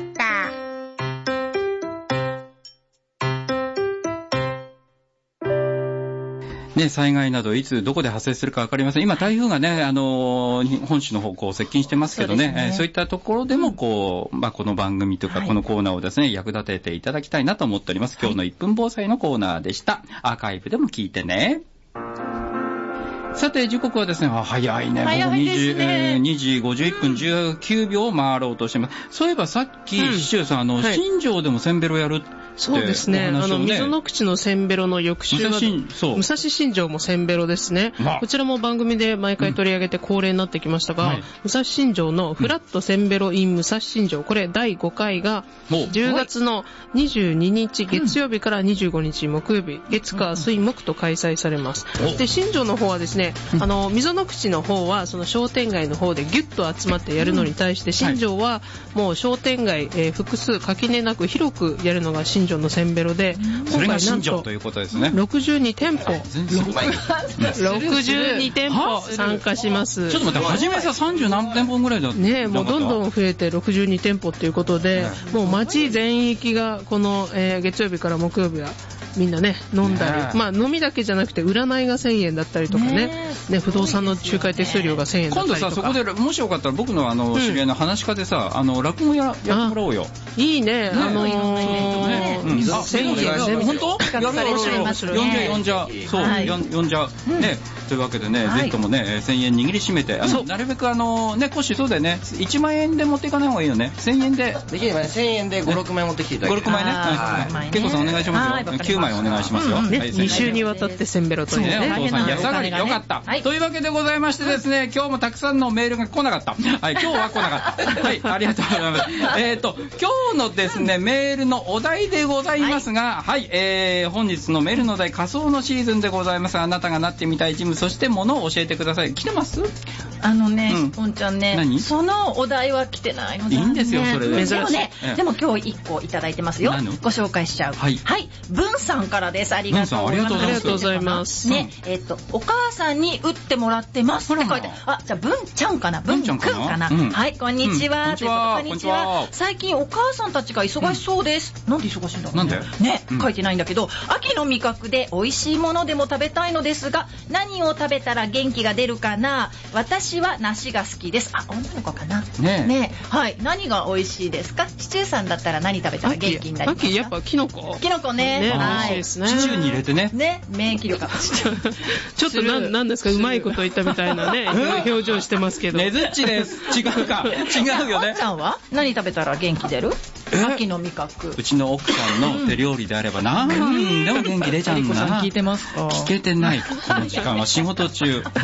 ね、災害などいつどこで発生するか分かりません。今台風がね、あのー、本州の方向接近してますけどね、そうですね、えー、そういったところでもこう、まあ、この番組というかこのコーナーをですね、はい、役立てていただきたいなと思っております。今日のいっぷん防災のコーナーでした。アーカイブでも聞いてね。さて、時刻はですね、あ、早いね。 早いですね。 にじごじゅういっぷんじゅうきゅうびょうを回ろうとしてます。そういえばさっき、シチューさん、あの、はい、新庄でもせんべろやる。 そうですね。あの、溝の口のせんべろの翌週は、武蔵新城もせんべろですね。こちらも番組で毎回取り上げて恒例になってきましたが、うんはい、武蔵新城のフラットせんべろ in 武蔵新城、これだいごかいがじゅうがつのにじゅうににち月曜日からにじゅうごにち木曜日、月火水木と開催されます。で、新城の方はですね、あの、溝の口の方はその商店街の方でギュッと集まってやるのに対して、新城はもう商店街、えー、複数垣根なく広くやるのが新城のせんべろで、 それが新城ということですね。 ろくじゅうにてんぽろくじゅうにてんぽ参加します。 ちょっと待って、初めささんじゅうなんてんぽぐらいだったね。もうどんどん増えてろくじゅうにてんぽっていうことで、もう街全域がこの、えー、月曜日から木曜日はみんなね飲んだり、ね、まあ飲みだけじゃなくて占いがせんえんだったりとかね、ね、不動産の仲介手数料がせんえんだったりとか。 今度さ、そこでもしよかったら僕のあの知り合いの話し家でさ、あの落語ややってもらおうよ。 いいね。あのー、せんえんね。 本当？やるよ。呼んじゃ呼んじゃそう呼んじゃね。というわけでね、ぜひともねせんえん握りしめて、あのなるべくあのね、コッシーそうだよね、いちまんえんで持っていかない方がいいよね。せんえんでできればね、せんえんでご、ろくまい持ってきていただきたい。 ご、ろくまいね。けいこさんお願いしますよ。きゅうまいお願いしますよ。 に週にわたってせんべろというね。 お父さん安上がりよかった。というわけでございましてですね、今日もたくさんのメールが来なかった。はい、今日は来なかった。はい、ありがとうございます。えっと今日のですねメールのお題でございますが、はい、えー、本日のメールのお題、仮想のシーズンでございます。あなたがなってみたいジム、そしてものを教えてください。来てます？ あのね、ポンちゃんね、そのお題は来てないので。 いいんですよ、それで。 でもね、でも今日いっこいただいてますよ。ご紹介しちゃう。はい。はい、文さんからです。ありがとうございます。 ありがとうございます。 ね、えっとお母さんに打ってもらってますって書いて。あ、じゃあ文ちゃんかな、文くんかな。はい、こんにちは。こんにちは。最近お母さんたちが忙しそうです。なんで忙しいんだろう。 なんで？ ね、書いてないんだけど、秋の味覚で美味しいものでも食べたいのですが、何を食べたら元気が出るかな。私は梨が好きです。あ、女の子かな。 ね。 ね、はい。何が美味しいですか？シチューさんだったら何食べたら元気になりますか？ 秋やっぱキノコ。 キノコね。 はい。シチューに入れてね。 ね、免疫力アップしちゃう。 ちょっとなんなんですか、うまいこと言ったみたいなね表情してますけど。 ねずっちです。違うか。違うよね。 おちゃんは何食べたら元気出る？秋の味覚。 うちの奥さんの手料理であれば何でも元気出ちゃうんだな。 聞いてますか？ 聞けてない。この時間は仕事中。作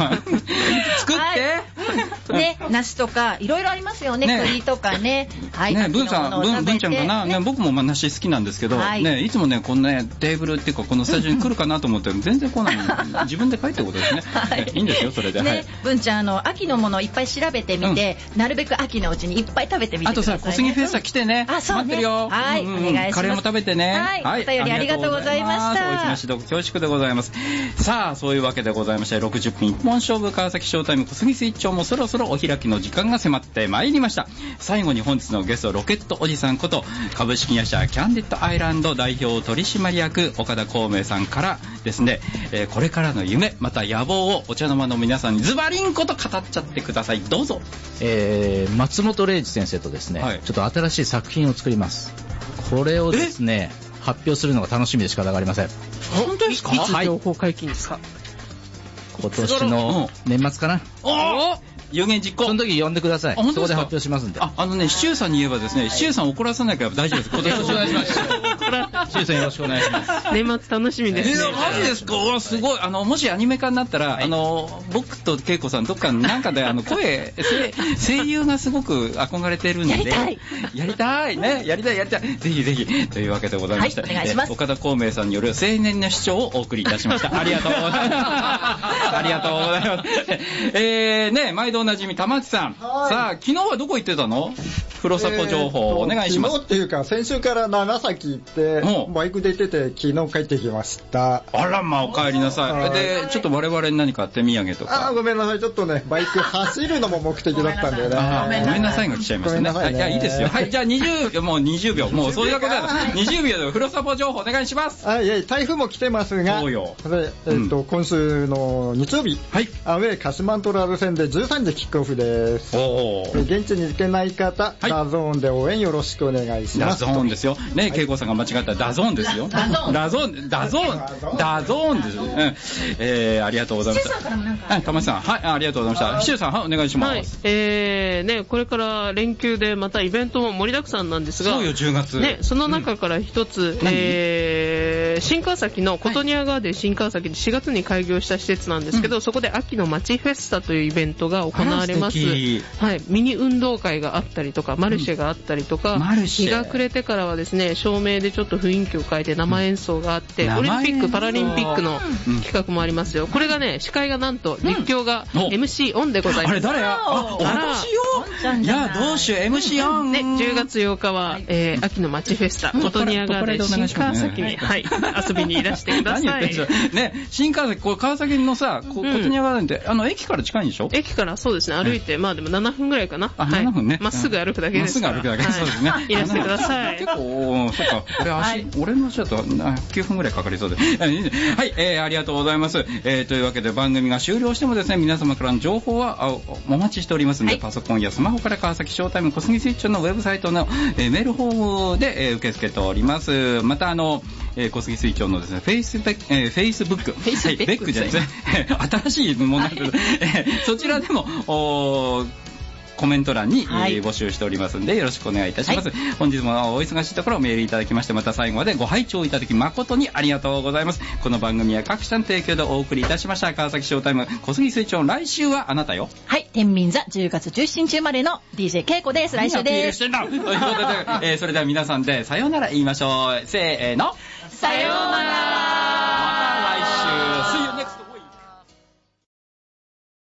って。 ね、梨とかいろいろありますよね。栗とかね。 はい。ね、文さん、文文ちゃんかな。ね、僕もまあ梨好きなんですけど、ね、いつもねこんなテーブルっていうかこのスタジオに来るかなと思って全然来ない。自分で書いてることですね。いいんですよそれで。 ね、文ちゃんあの秋のものいっぱい調べてみて、なるべく秋のうちにいっぱい食べてみてください。 あとさ、小杉フェスタ来てね。 あ、そうね。はい、お願いします。 カレーも食べてね。 はい、お便りありがとうございました。 おいしなしど恐縮でございます。さあ、そういうわけでございましてろくじゅっぷん一本勝負川崎ショータイム小杉スイッチもそろそろお開きの時間が迫ってまいりました。最後に本日のゲストロケットおじさんこと株式会社キャンディットアイランド代表取締役岡田孔明さんからですね、えー、これからの夢また野望をお茶の間の皆さんにズバリンこと語っちゃってください。どうぞ。 えー、松本零士先生とですね、はい、ちょっと新しい作品を作ります。これをですね発表するのが楽しみで仕方がありません。 本当ですか？いつ情報解禁ですか？ 今年の年末かな。 おお、有言実行。 その時呼んでください。そこで発表しますんで。 あ、あのね、シチューさんに言えばですね、シチューさん怒らせなきゃ大丈夫です。今年よろしくお願いします。シチューさんよろしくお願いします。 年末楽しみですね。 えー、マジですか？わ、すごい。あの、もしアニメ化になったら、はい、あの、僕と恵子さんどっかなんかで、あの、声、声優がすごく憧れてるんで。やりたい。やりたい。ね、やりたい、やりたい。ぜひぜひ。というわけでございまして、はい、お願いします。岡田孔明さんによる青年の主張をお送りいたしました。ありがとうございます。ありがとうございます。えー、ね、毎度おなじみ、玉内さん。さあ、昨日はどこ行ってたの？ふろさこ情報お願いします。 昨日っていうか先週から長崎行ってバイクで行ってて昨日帰ってきました。 あらまあ、お帰りなさい。でちょっと我々に何か手土産とか。 あ、ごめんなさい、ちょっとねバイク走るのも目的だったんでね。 あ、ごめんなさいが来ちゃいましたね。はい、いやいいですよ。はい、じゃあにじゅうもうにじゅうびょうもうそういうわけでにじゅうびょうでふろさこ情報お願いします。 はい、台風も来てますが、 そうよ。 でえっと今週の日曜日、はい、アウェー鹿島トラル戦でじゅうさんじキックオフです。おお。現地に行けない方、はい、 ダゾーンで応援よろしくお願いします。 ダゾーンですよ。ね、恵子さんが間違ったダゾーンですよ。ダゾーン。ダゾーン、ダゾーン、ダゾーンですよ。うん。えー、ありがとうございました。シュウさんからもなんか。はい、玉井さん、はい、ありがとうございました。シュウさん、はい、お願いします。はい、 えー、ね、これから連休でまたイベントも盛りだくさんなんですが、 そうよ、じゅうがつ。 ね、その中から一つ、うん、えー、新川崎の琴庭ガーデン新川崎でしがつに開業した施設なんですけど、うん、そこで秋の街フェスタというイベントが行われます。はい、ミニ運動会があったりとか、マルシェがあったりとか、うん、日が暮れてからはですね、照明でちょっと雰囲気を変えて生演奏があって、うん、オリンピック・パラリンピックの企画もありますよ。これがね、司会がなんと実況が エムシー オンでございます。 あれ誰や？あ、私よ。いや、どうしよう、エムシー オン。 ね、じゅうがつようかは、えー、秋の街フェスタ、琴庭ガーデン新川崎に、はい、遊びにいらしてください。 何言ってんじゃん。ね、新川崎、これ川崎のさ、琴庭ガーデンって、あの、駅から近いんでしょ？ 駅からそうですね、歩いて、まあでもななふんぐらいかな。 あ、ななふんね。 まっすぐ歩くだけです。 まっすぐ歩くだけ、そうですね。 いらしてください。 結構、そっか、俺足、俺の足だときゅうふんぐらいかかりそうで。はい、えー、ありがとうございます。えー、というわけで番組が終了してもですね、皆様からの情報はお待ちしておりますので、パソコンやスマホから川崎ショータイム小杉スイッチのウェブサイトの、えー、メールフォームで、えー、受け付けております。また、あの、えー、小杉水長のですね、フェイスベック、えー、フェイスブック、 フェイスベック、 はい、ベックじゃないですね、新しいものなんですけど、えー、そちらでも、おコメント欄に、はい、募集しておりますのでよろしくお願いいたします、はい、本日もお忙しいところメールいただきましてまた最後までご拝聴いただき誠にありがとうございます。この番組は各社の提供でお送りいたしました川崎ショータイム小杉水長、来週はあなたよ。 はい、天秤座じゅうがつじゅうしちにち生まれの ディージェー 恵子です。来週です。ということで、 えー、それでは皆さんでさようなら言いましょう。せーの、 さようなら。